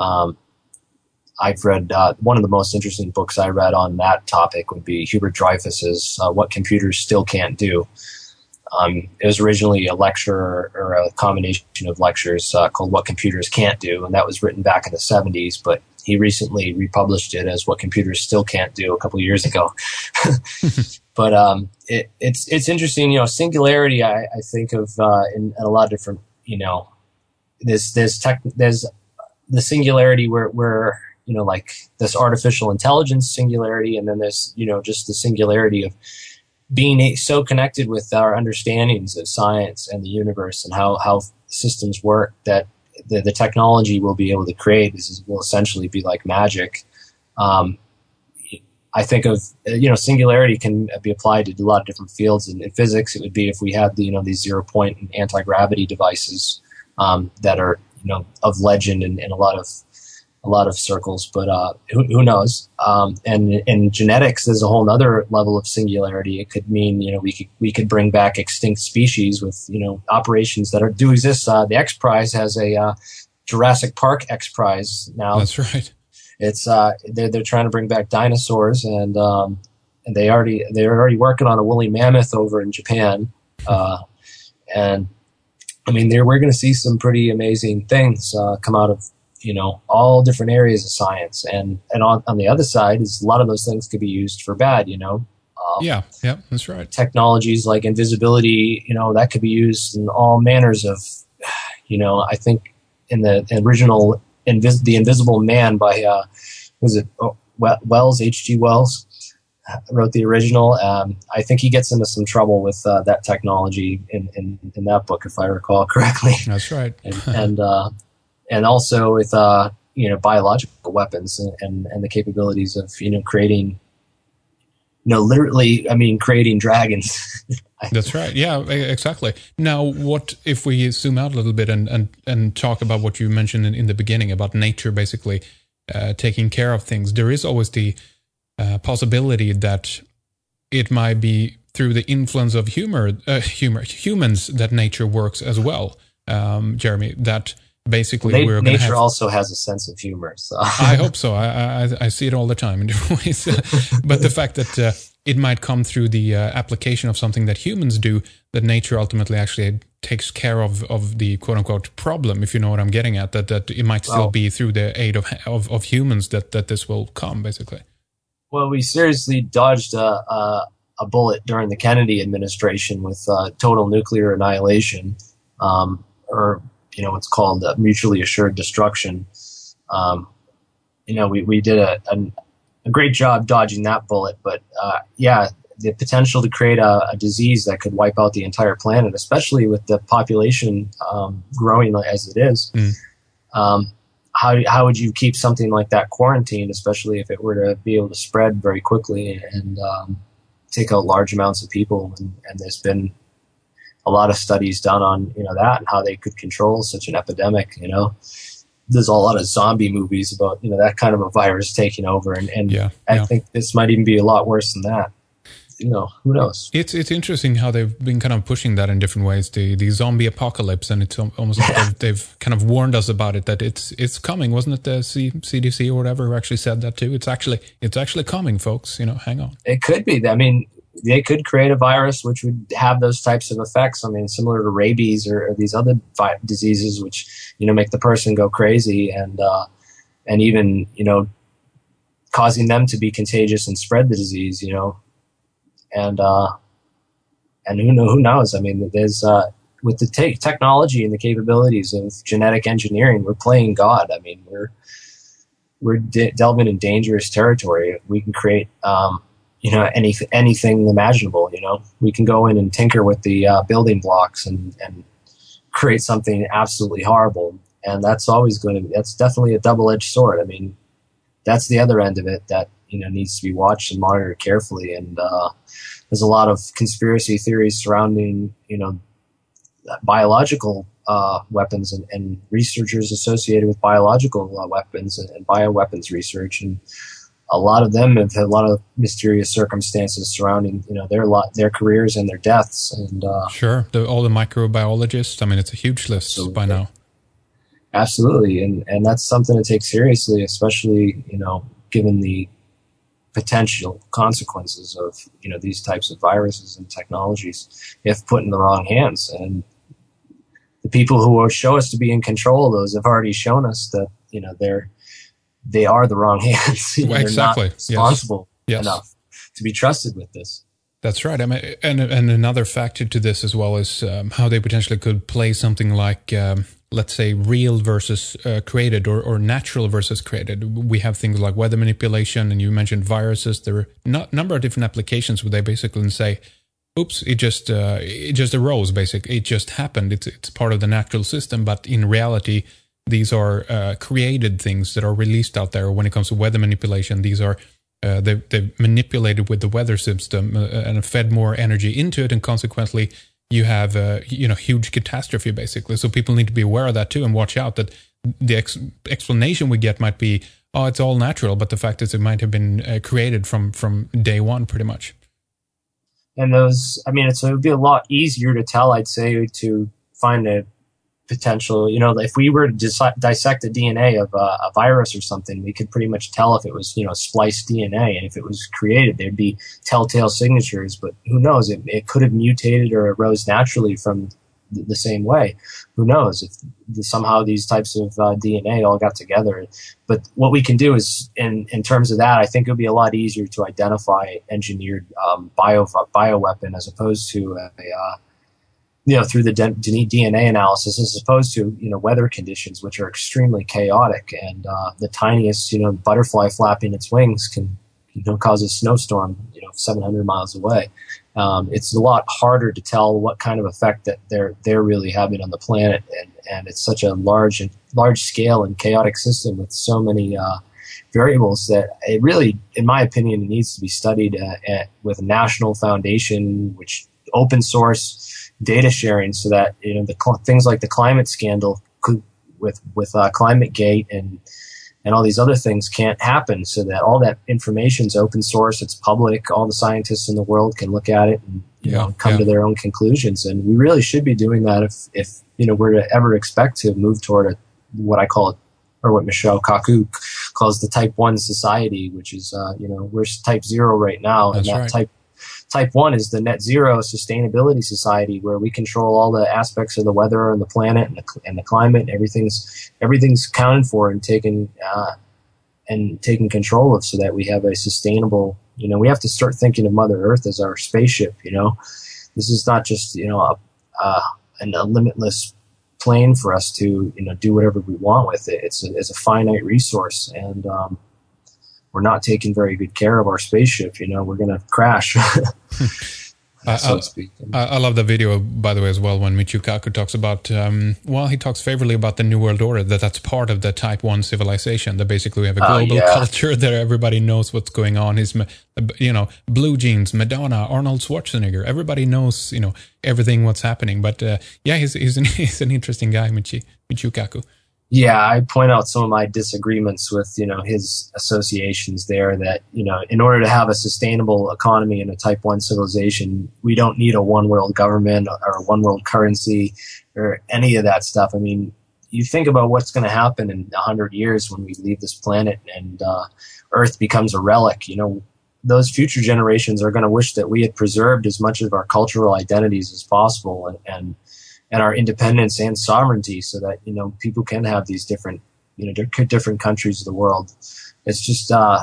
I've read one of the most interesting books I read on that topic would be Hubert Dreyfus's What Computers Still Can't Do. It was originally a lecture or a combination of lectures called What Computers Can't Do, and that was written back in the 70s, but he recently republished it as What Computers Still Can't Do a couple of years ago. But it's interesting, singularity. I think of in a lot of different, there's the singularity where like this artificial intelligence singularity, and then there's just the singularity of being so connected with our understandings of science and the universe and how systems work that the technology we'll be able to create will essentially be like magic. I think of singularity can be applied to a lot of different fields. In physics, it would be if we had these 0-point and anti-gravity devices that are of legend in a lot of circles. But who knows? And in genetics, there's a whole other level of singularity. It could mean we could bring back extinct species with operations that do exist. The X Prize has a Jurassic Park X Prize now. That's right. It's they're trying to bring back dinosaurs, and they're already working on a woolly mammoth over in Japan, and I mean we're going to see some pretty amazing things come out of all different areas of science, and on the other side is a lot of those things could be used for bad. Yeah, that's right. Technologies like invisibility, that could be used in all manners of, I think in the original The Invisible Man by, Wells, H.G. Wells, wrote the original. I think he gets into some trouble with that technology in that book, if I recall correctly. That's right. and also with biological weapons and the capabilities of creating, literally, creating dragons. That's right. Yeah, exactly. Now, what if we zoom out a little bit and talk about what you mentioned in the beginning about nature, basically taking care of things? There is always the possibility that it might be through the influence of humans that nature works as well, Jeremy. That basically we're going to nature also has a sense of humor. So I hope so. I see it all the time in different ways. But the fact that it might come through the application of something that humans do, that nature ultimately actually takes care of the quote unquote problem, if you know what I'm getting at. That it might still be through the aid of humans that this will come, basically. Well, we seriously dodged a bullet during the Kennedy administration with total nuclear annihilation, or what's called mutually assured destruction. We did a great job dodging that bullet, but the potential to create a disease that could wipe out the entire planet, especially with the population growing as it is. How would you keep something like that quarantined, especially if it were to be able to spread very quickly and take out large amounts of people? And there's been a lot of studies done on that and how they could control such an epidemic. There's a lot of zombie movies about that kind of a virus taking over, and I think this might even be a lot worse than that. Who knows? It's interesting how they've been kind of pushing that in different ways, the zombie apocalypse, and it's almost like they've kind of warned us about it, that it's coming. Wasn't it the CDC or whatever who actually said that too? It's actually coming, folks. Hang on. It could be. They could create a virus which would have those types of effects. Similar to rabies or these other diseases, which make the person go crazy and even causing them to be contagious and spread the disease. And who knows? There's with the technology and the capabilities of genetic engineering, we're playing God. We're delving in dangerous territory. We can create anything imaginable. We can go in and tinker with the building blocks and create something absolutely horrible. And that's that's definitely a double-edged sword. That's the other end of it that needs to be watched and monitored carefully. And there's a lot of conspiracy theories surrounding biological weapons and researchers associated with biological weapons and bioweapons research, and a lot of them have had a lot of mysterious circumstances surrounding their careers and their deaths. And sure, all the microbiologists. It's a huge list by now. Absolutely, and that's something to take seriously, especially given the potential consequences of these types of viruses and technologies if put in the wrong hands. And the people who will show us to be in control of those have already shown us that they are the wrong hands. They're exactly. Not responsible enough to be trusted with this. That's right. And another factor to this as well is how they potentially could play something like, let's say, real versus created or natural versus created. We have things like weather manipulation, and you mentioned viruses. There are a number of different applications where they basically say, oops, it just arose, basically. It just happened. It's part of the natural system, but in reality, these are created things that are released out there. When it comes to weather manipulation, these are they've manipulated with the weather system and fed more energy into it, and consequently, you have huge catastrophe, basically. So people need to be aware of that too, and watch out that the explanation we get might be, oh, it's all natural, but the fact is it might have been created from day one, pretty much. And those, it would be a lot easier to tell, I'd say, to find a potential, if we were to dissect the DNA of a virus or something, we could pretty much tell if it was, spliced DNA, and if it was created, there'd be telltale signatures. But who knows? It could have mutated or arose naturally from the same way. Who knows if somehow these types of DNA all got together? But what we can do is, in terms of that, I think it would be a lot easier to identify engineered bioweapon as opposed to through the DNA analysis, as opposed to weather conditions, which are extremely chaotic, and the tiniest butterfly flapping its wings can cause a snowstorm 700 miles away. It's a lot harder to tell what kind of effect that they're really having on the planet, and it's such a large scale and chaotic system with so many variables that it really, in my opinion, needs to be studied with a national foundation, which open source data sharing, so that things like the climate scandal with ClimateGate and all these other things can't happen, so that all that information is open source, it's public, all the scientists in the world can look at it and come to their own conclusions. And we really should be doing that if we're to ever expect to move toward what I call it, or what Michio Kaku calls the Type 1 society, which is we're Type 0 right now. That's and that right. Type 1 is the net zero sustainability society, where we control all the aspects of the weather and the planet and the climate. Everything's accounted for and taken control of, so that we have a sustainable, we have to start thinking of Mother Earth as our spaceship. This is not just, a limitless plane for us to, do whatever we want with it. It's a finite resource, and, we're not taking very good care of our spaceship. We're going to crash, so to speak. I love the video, by the way, as well, when Michio Kaku talks about, he talks favorably about the New World Order, that's part of the Type 1 civilization, that basically we have a global culture that everybody knows what's going on. His, Blue Jeans, Madonna, Arnold Schwarzenegger, everybody knows, everything what's happening. But he's an interesting guy, Michio Kaku. Yeah, I point out some of my disagreements with, his associations there, that, in order to have a sustainable economy in a Type 1 civilization, we don't need a one world government or a one world currency or any of that stuff. I mean, you think about what's going to happen in 100 years when we leave this planet and Earth becomes a relic. Those future generations are going to wish that we had preserved as much of our cultural identities as possible and our independence and sovereignty, so that people can have these different different countries of the world. It's just I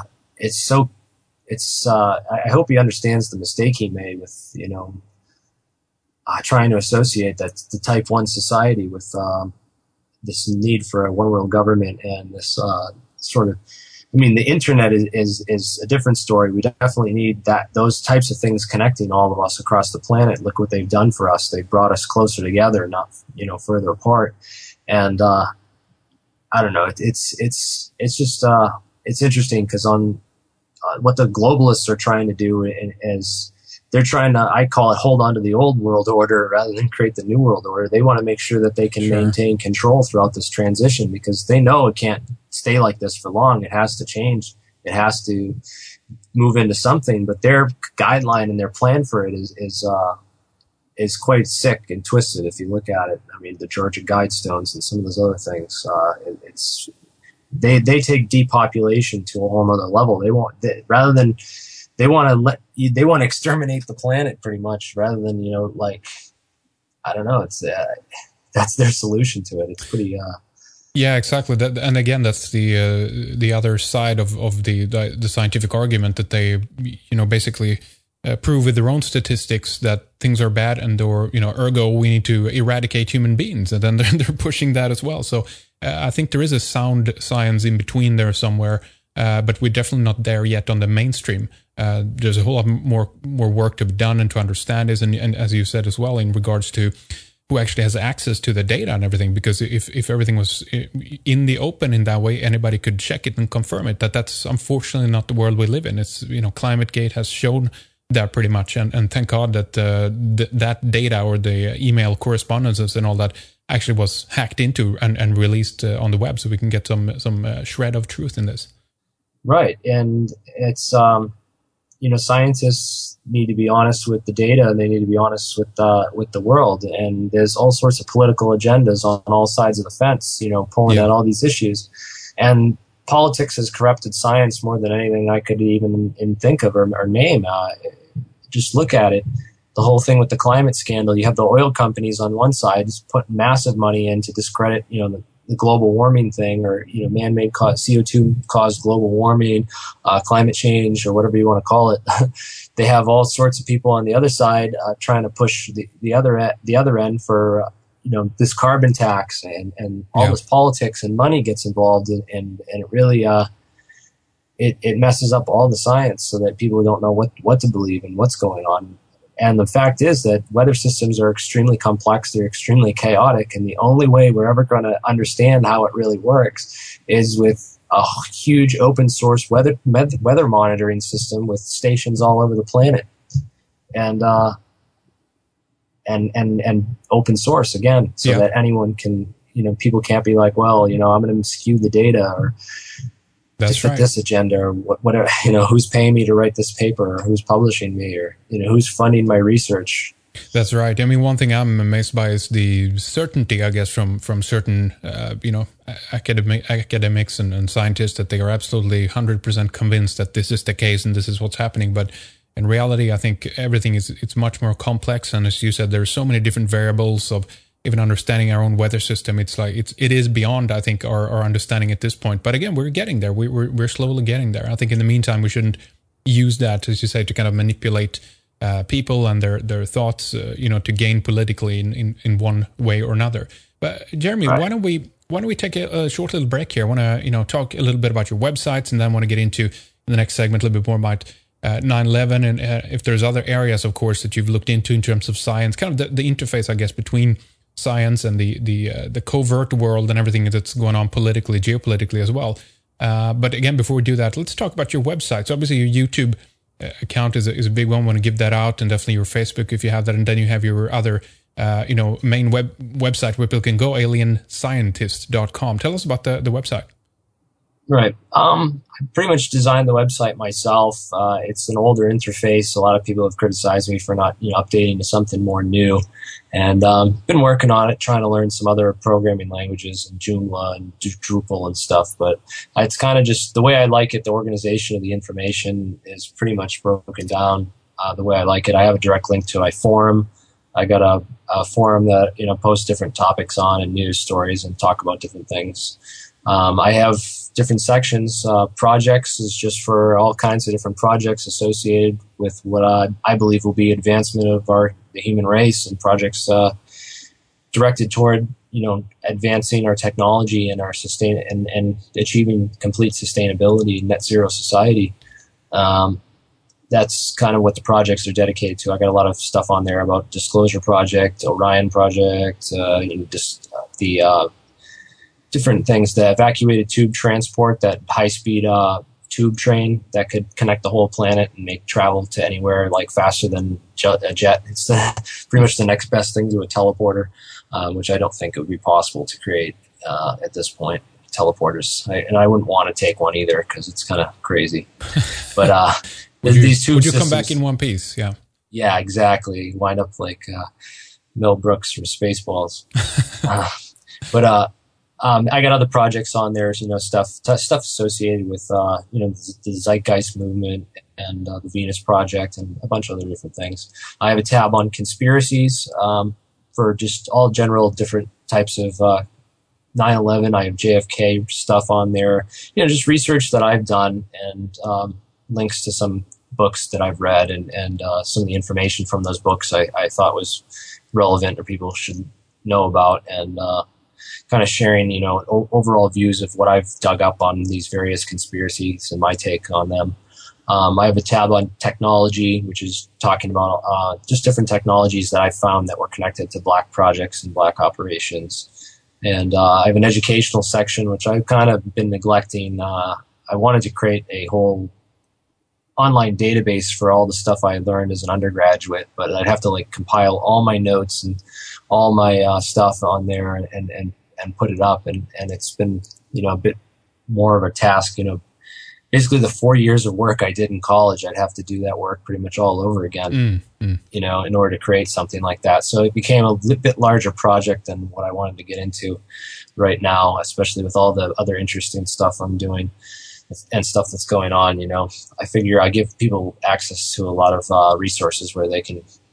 hope he understands the mistake he made with trying to associate that the Type 1 society with this need for a one world government and this sort of. I mean, the internet is a different story. We definitely need those types of things connecting all of us across the planet. Look what they've done for us. They've brought us closer together, not further apart. And I don't know. It's just it's interesting, because on what the globalists are trying to do is they're trying to, I call it, hold on to the old world order rather than create the new world order. They want to make sure that they can maintain control throughout this transition, because they know it can't stay like this for long. It has to change. It has to move into something. But their guideline and their plan for it is quite sick and twisted if you look at it. I mean, the Georgia Guidestones and some of those other things. They take depopulation to a whole nother level. They want to exterminate the planet pretty much, rather than I don't know. It's that's their solution to it. It's pretty. Yeah, exactly. And again, that's the other side of the scientific argument, that they basically prove with their own statistics that things are bad, and ergo we need to eradicate human beings, and then they're pushing that as well. So I think there is a sound science in between there somewhere, but we're definitely not there yet on the mainstream. There's a whole lot more work to be done and to understand this, and as you said as well, in regards to who actually has access to the data and everything, because if everything was in the open in that way, anybody could check it and confirm it. That's unfortunately not the world we live in. It's ClimateGate has shown that pretty much, and thank God that that data, or the email correspondences and all that, actually was hacked into and released on the web, so we can get some shred of truth in this. Right, and it's scientists need to be honest with the data, and they need to be honest with the world. And there's all sorts of political agendas on all sides of the fence, pulling at all these issues. And politics has corrupted science more than anything I could even think of or name. Just look at it. the whole thing with the climate scandal, you have the oil companies on one side just put massive money in to discredit, the global warming thing, or, man-made CO2 caused global warming, climate change, or whatever you want to call it. They have all sorts of people on the other side trying to push the other end for, this carbon tax, and all this politics and money gets involved, and it really it messes up all the science, so that people don't know what to believe and what's going on. And the fact is that weather systems are extremely complex, they're extremely chaotic, and the only way we're ever going to understand how it really works is with a huge open source weather monitoring system with stations all over the planet, and open source again, so that anyone can, people can't be like, well, I'm going to skew the data, or that's to fit right. this agenda, or whatever, who's paying me to write this paper, or who's publishing me, or, who's funding my research. That's right. I mean, one thing I'm amazed by is the certainty, I guess, from certain, academics and scientists, that they are absolutely 100% convinced that this is the case and this is what's happening. But in reality, I think everything it's much more complex. And as you said, there are so many different variables of even understanding our own weather system. It's like it is beyond, I think, our understanding at this point. But again, we're getting there. We're slowly getting there. I think in the meantime, we shouldn't use that, as you say, to kind of manipulate people and their thoughts, to gain politically in one way or another. But Jeremy, right. why don't we take a short little break here? I want to talk a little bit about your websites, and then want to get into, in the next segment, a little bit more about 9/11, and if there's other areas, of course, that you've looked into in terms of science, kind of the interface, I guess, between science and the covert world and everything that's going on politically, geopolitically as well. But again, before we do that, let's talk about your website. So obviously your YouTube account is a big one. I want to give that out, and definitely your Facebook if you have that, and then you have your other main website where people can go, alienscientist.com. Tell us about the website. Right. I pretty much designed the website myself. It's an older interface. A lot of people have criticized me for not, updating to something more new. And been working on it, trying to learn some other programming languages, and Joomla and Drupal and stuff. But it's kind of just the way I like it. The organization of the information is pretty much broken down the way I like it. I have a direct link to my forum. I got a forum that posts different topics on, and news stories, and talk about different things. I have different sections. Projects is just for all kinds of different projects associated with what I believe will be advancement of the human race, and projects directed toward advancing our technology and our and achieving complete sustainability, net zero society. That's kind of what the projects are dedicated to. I got a lot of stuff on there about Disclosure Project, Orion Project, the different things, the evacuated tube transport, that high-speed tube train that could connect the whole planet and make travel to anywhere like faster than a jet. It's pretty much the next best thing to a teleporter, which I don't think it would be possible to create at this point. Teleporters, and I wouldn't want to take one either because it's kind of crazy. But these tube would you systems, come back in one piece? Yeah. Yeah, exactly. Wind up like Mel Brooks from Spaceballs. I got other projects on there, stuff associated with, the Zeitgeist movement and the Venus Project and a bunch of other different things. I have a tab on conspiracies for just all general different types of 9/11. I have JFK stuff on there, just research that I've done, and links to some books that I've read, and some of the information from those books I thought was relevant or people should know about, and kind of sharing, overall views of what I've dug up on these various conspiracies and my take on them. I have a tab on technology, which is talking about just different technologies that I found that were connected to Black projects and Black operations. And I have an educational section, which I've kind of been neglecting. I wanted to create a whole online database for all the stuff I learned as an undergraduate, but I'd have to compile all my notes and all my stuff on there and put it up, and it's been a bit more of a task. Basically the 4 years of work I did in college, I'd have to do that work pretty much all over again, in order to create something like that. So it became a bit larger project than what I wanted to get into right now, especially with all the other interesting stuff I'm doing and stuff that's going on. I figure I give people access to a lot of resources where they can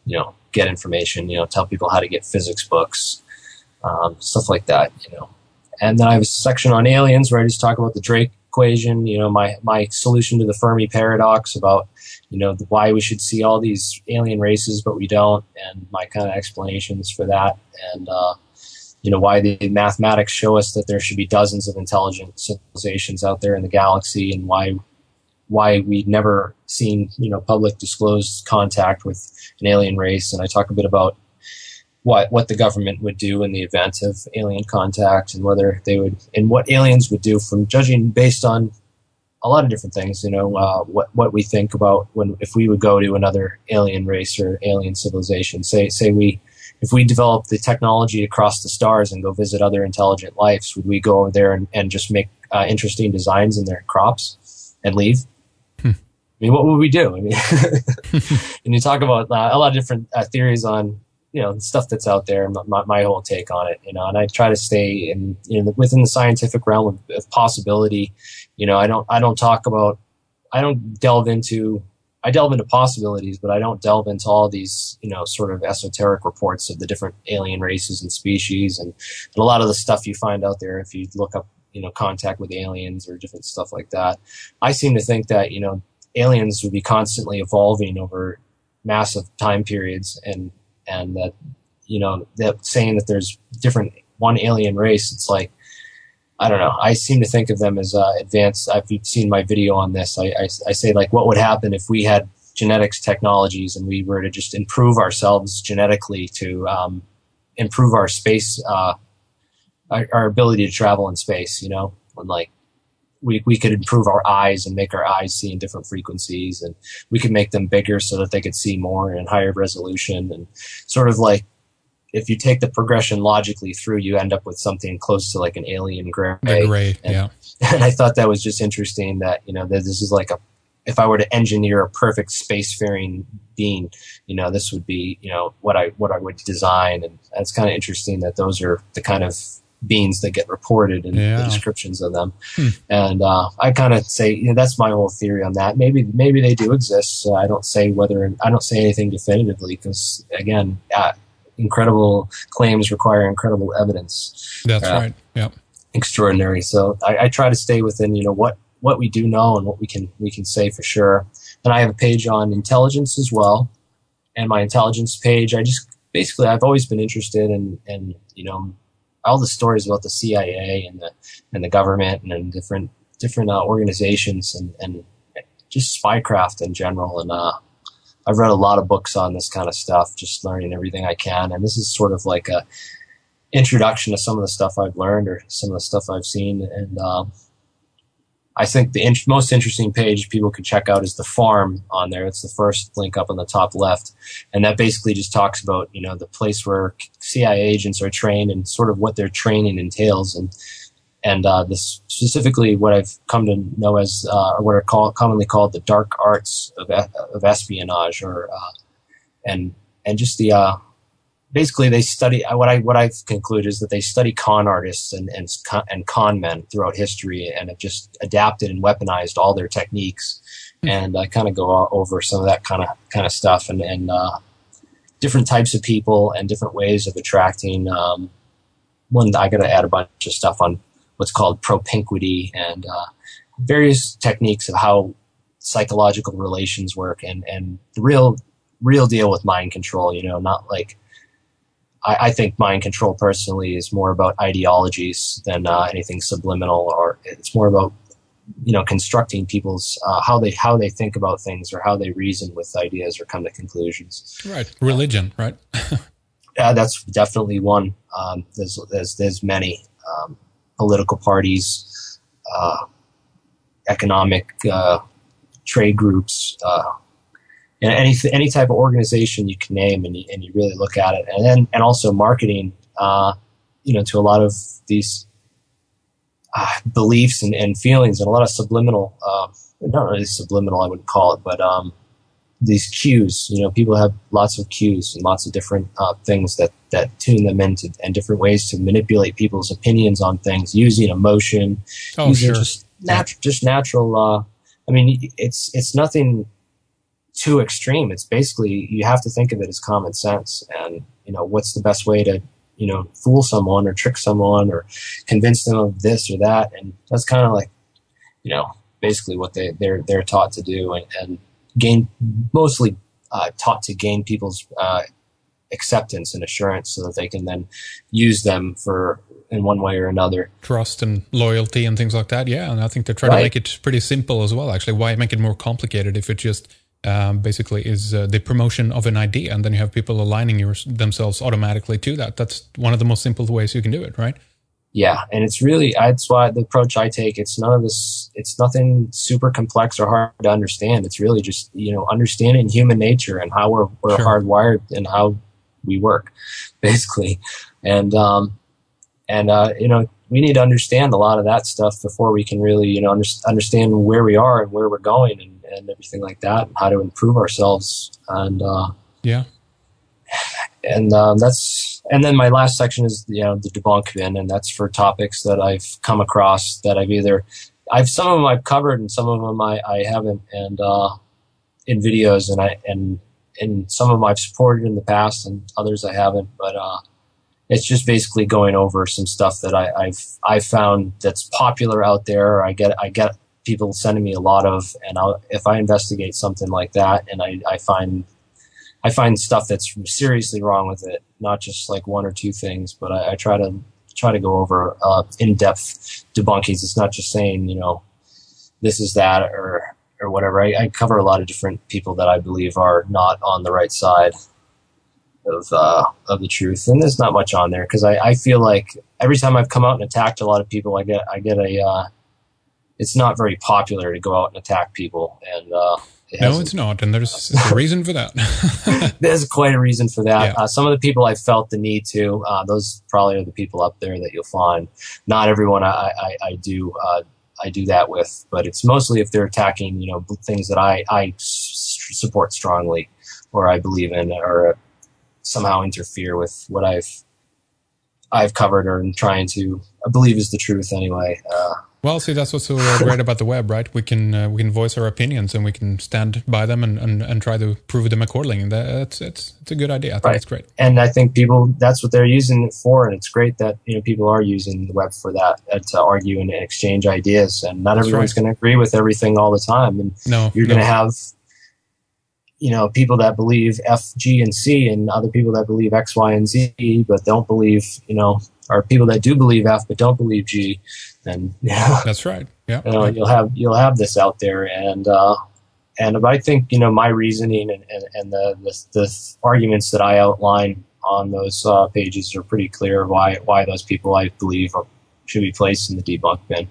get information, tell people how to get physics books, stuff like that, And then I have a section on aliens where I just talk about the Drake equation, my solution to the Fermi paradox about, why we should see all these alien races, but we don't, and my kind of explanations for that, and, why the mathematics show us that there should be dozens of intelligent civilizations out there in the galaxy, and why we've never seen, public disclosed contact with an alien race. And I talk a bit about what the government would do in the event of alien contact, and whether they would, and what aliens would do, from judging based on a lot of different things, what we think about if we would go to another alien race or alien civilization. If we develop the technology to cross the stars and go visit other intelligent lives, would we go over there and just make interesting designs in their crops and leave? I mean, what would we do? I mean, and you talk about a lot of different theories on, stuff that's out there, my whole take on it, and I try to stay within the scientific realm of possibility. I delve into possibilities, but I don't delve into all these, sort of esoteric reports of the different alien races and species, and a lot of the stuff you find out there if you look up, contact with aliens or different stuff like that. I seem to think that, aliens would be constantly evolving over massive time periods, and that, that saying that there's one alien race, it's like, I don't know. I seem to think of them as advanced. If you've seen my video on this, I say, like, what would happen if we had genetics technologies and we were to just improve ourselves genetically to improve our space, our ability to travel in space, and like we could improve our eyes and make our eyes see in different frequencies, and we could make them bigger so that they could see more and higher resolution, and sort of like, if you take the progression logically through, you end up with something close to like an alien gray. Yeah. And I thought that was just interesting that, that this is like if I were to engineer a perfect spacefaring being, this would be, what I would design. And it's kind of interesting that those are the kind of beings that get reported in the descriptions of them. And I kind of say, that's my whole theory on that. Maybe they do exist. So I don't say anything definitively, because again, incredible claims require incredible evidence. That's right. Yeah. Extraordinary. So I try to stay within, what we do know and what we can say for sure. And I have a page on intelligence as well. And my intelligence page, I've always been interested in all the stories about the CIA and the government and different organizations and just spycraft in general. And I've read a lot of books on this kind of stuff, just learning everything I can. And this is sort of like a introduction to some of the stuff I've learned or some of the stuff I've seen. And I think the most interesting page people could check out is the farm on there. It's the first link up on the top left. And that basically just talks about, the place where CIA agents are trained and sort of what their training entails. And this specifically what I've come to know as, or what are commonly called the dark arts of espionage, or, and just the, basically they study, what I've concluded is that they study con artists and con men throughout history, and have just adapted and weaponized all their techniques. And I kind of go over some of that kind of stuff, and different types of people and different ways of attracting, I got to add a bunch of stuff on what's called propinquity and various techniques of how psychological relations work, and the real deal with mind control. Not like I think mind control personally is more about ideologies than anything subliminal, or it's more about constructing people's how they think about things, or how they reason with ideas or come to conclusions. Right, religion, right? Yeah, that's definitely one. There's many. Political parties, economic trade groups, and any type of organization you can name, and you really look at it, and also marketing, to a lot of these beliefs and feelings, and a lot of subliminal, not really subliminal, I wouldn't call it, but these cues. People have lots of cues and lots of different things that tune them into, and different ways to manipulate people's opinions on things, using emotion, using just natural. It's nothing too extreme. It's basically, you have to think of it as common sense, and what's the best way to fool someone or trick someone or convince them of this or that. And that's kind of like basically what they're taught to do, and gain, mostly taught to gain people's acceptance and assurance so that they can then use them for, in one way or another, trust and loyalty and things like that. Yeah, and I think they try to make it pretty simple as well. Actually, why make it more complicated if it just basically is the promotion of an idea, and then you have people aligning themselves automatically to that. That's one of the most simple ways you can do it, right? Yeah, and it's really, that's why the approach I take, it's nothing super complex or hard to understand. It's really just, understanding human nature and how we're Sure. hardwired and how we work, basically. And we need to understand a lot of that stuff before we can really, understand where we are and where we're going and everything like that, and how to improve ourselves. And and then my last section is the debunk bin, and that's for topics that I've come across that some of them I've covered and some of them I haven't, and in videos, and some of them I've supported in the past and others I haven't, but it's just basically going over some stuff that I've found that's popular out there, or I get people sending me a lot of, and if I investigate something like that and I find stuff that's seriously wrong with it, not just like one or two things, but I try to go over in-depth debunkings. It's not just saying, this is that or whatever. I cover a lot of different people that I believe are not on the right side of the truth, and there's not much on there, because I feel like every time I've come out and attacked a lot of people, I get a it's not very popular to go out and attack people, and no, it's not, and there's a reason for that. There's quite a reason for that. Yeah. Some of the people I felt the need to, those probably are the people up there that you'll find. Not everyone I do that with, but it's mostly if they're attacking, things that I support strongly, or I believe in, or somehow interfere with what I've covered, or trying to believe is the truth anyway. Well, see, that's what's so great about the web, right? We can voice our opinions, and we can stand by them and try to prove them accordingly. And it's a good idea. I think it's great. And I think that's what they're using it for, and it's great that people are using the web for that, to argue and exchange ideas. And not everyone's going to agree with everything all the time, and you're going to have people that believe F, G, and C, and other people that believe X, Y, and Z, but don't believe, or people that do believe F but don't believe G. And that's right. Yeah, you'll have this out there, and I think my reasoning and the arguments that I outline on those pages are pretty clear why those people I believe should be placed in the debunk bin.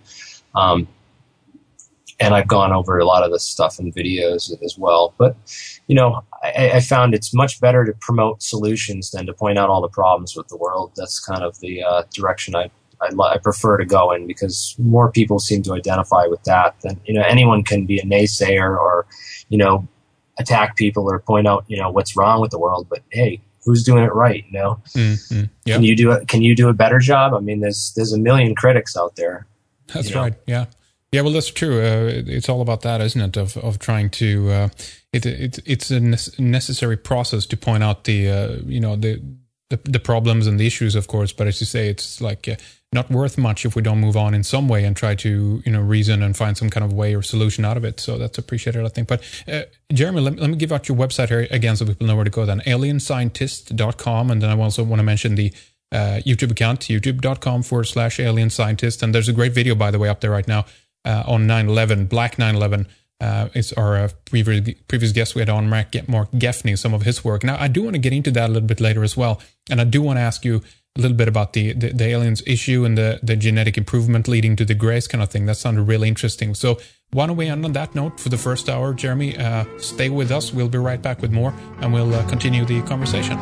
And I've gone over a lot of this stuff in videos as well. But, I found it's much better to promote solutions than to point out all the problems with the world. That's kind of the direction I prefer to go in, because more people seem to identify with that than, anyone can be a naysayer or, attack people or point out, what's wrong with the world. But, hey, who's doing it right, Mm-hmm. Yeah. Can you do a better job? I mean, there's a million critics out there. That's right. Yeah. Yeah, well, that's true. It's all about that, isn't it? Of trying to, it's a necessary process to point out the problems and the issues, of course. But as you say, it's like not worth much if we don't move on in some way and try to reason and find some kind of way or solution out of it. So that's appreciated, I think. But Jeremy, let me give out your website here again so people know where to go. Then alienscientist.com, and then I also want to mention the YouTube account, youtube.com/alienscientist. And there's a great video, by the way, up there right now. On 9/11, Black 9/11, is our previous guest we had on, Mark Gaffney, some of his work. Now, I do want to get into that a little bit later as well, and I do want to ask you a little bit about the aliens issue and the genetic improvement leading to the grays kind of thing. That sounded really interesting. So why don't we end on that note for the first hour, Jeremy? Stay with us. We'll be right back with more, and we'll continue the conversation.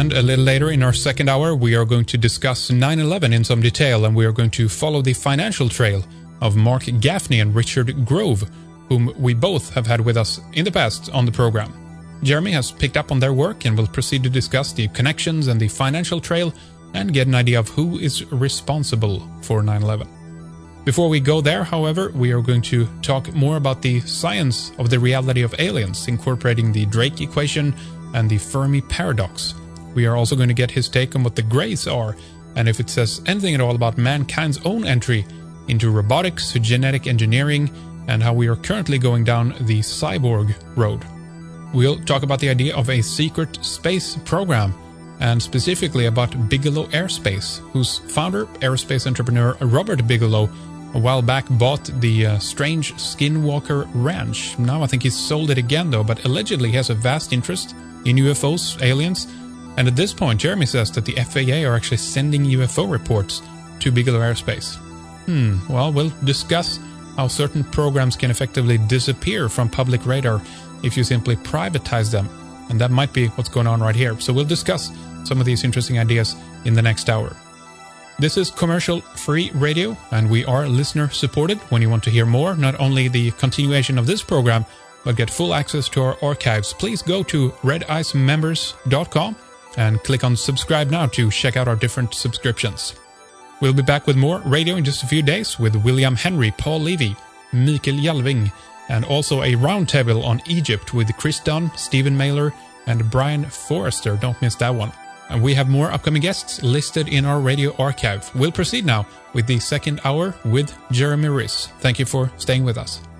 And a little later in our second hour, we are going to discuss 9/11 in some detail, and we are going to follow the financial trail of Mark Gaffney and Richard Grove, whom we both have had with us in the past on the program. Jeremy has picked up on their work and will proceed to discuss the connections and the financial trail and get an idea of who is responsible for 9/11. Before we go there, however, we are going to talk more about the science of the reality of aliens, incorporating the Drake equation and the Fermi paradox. We are also going to get his take on what the Greys are, and if it says anything at all about mankind's own entry into robotics, genetic engineering, and how we are currently going down the cyborg road. We'll talk about the idea of a secret space program, and specifically about Bigelow Aerospace, whose founder, aerospace entrepreneur Robert Bigelow, a while back bought the strange Skinwalker Ranch. Now I think he's sold it again though, but allegedly he has a vast interest in UFOs, aliens, and at this point Jeremy says that the FAA are actually sending UFO reports to Bigelow Aerospace. Well, we'll discuss how certain programs can effectively disappear from public radar if you simply privatize them, and that might be what's going on right here. So we'll discuss some of these interesting ideas in the next hour. This is commercial-free radio, and we are listener-supported. When you want to hear more, not only the continuation of this program, but get full access to our archives, please go to redicemembers.com and click on subscribe now to check out our different subscriptions. We'll be back with more radio in just a few days with William Henry, Paul Levy, Mikael Jalving, and also a roundtable on Egypt with Chris Dunn, Stephen Mailer, and Brian Forrester. Don't miss that one. And we have more upcoming guests listed in our radio archive. We'll proceed now with the second hour with Jeremy Riss. Thank you for staying with us.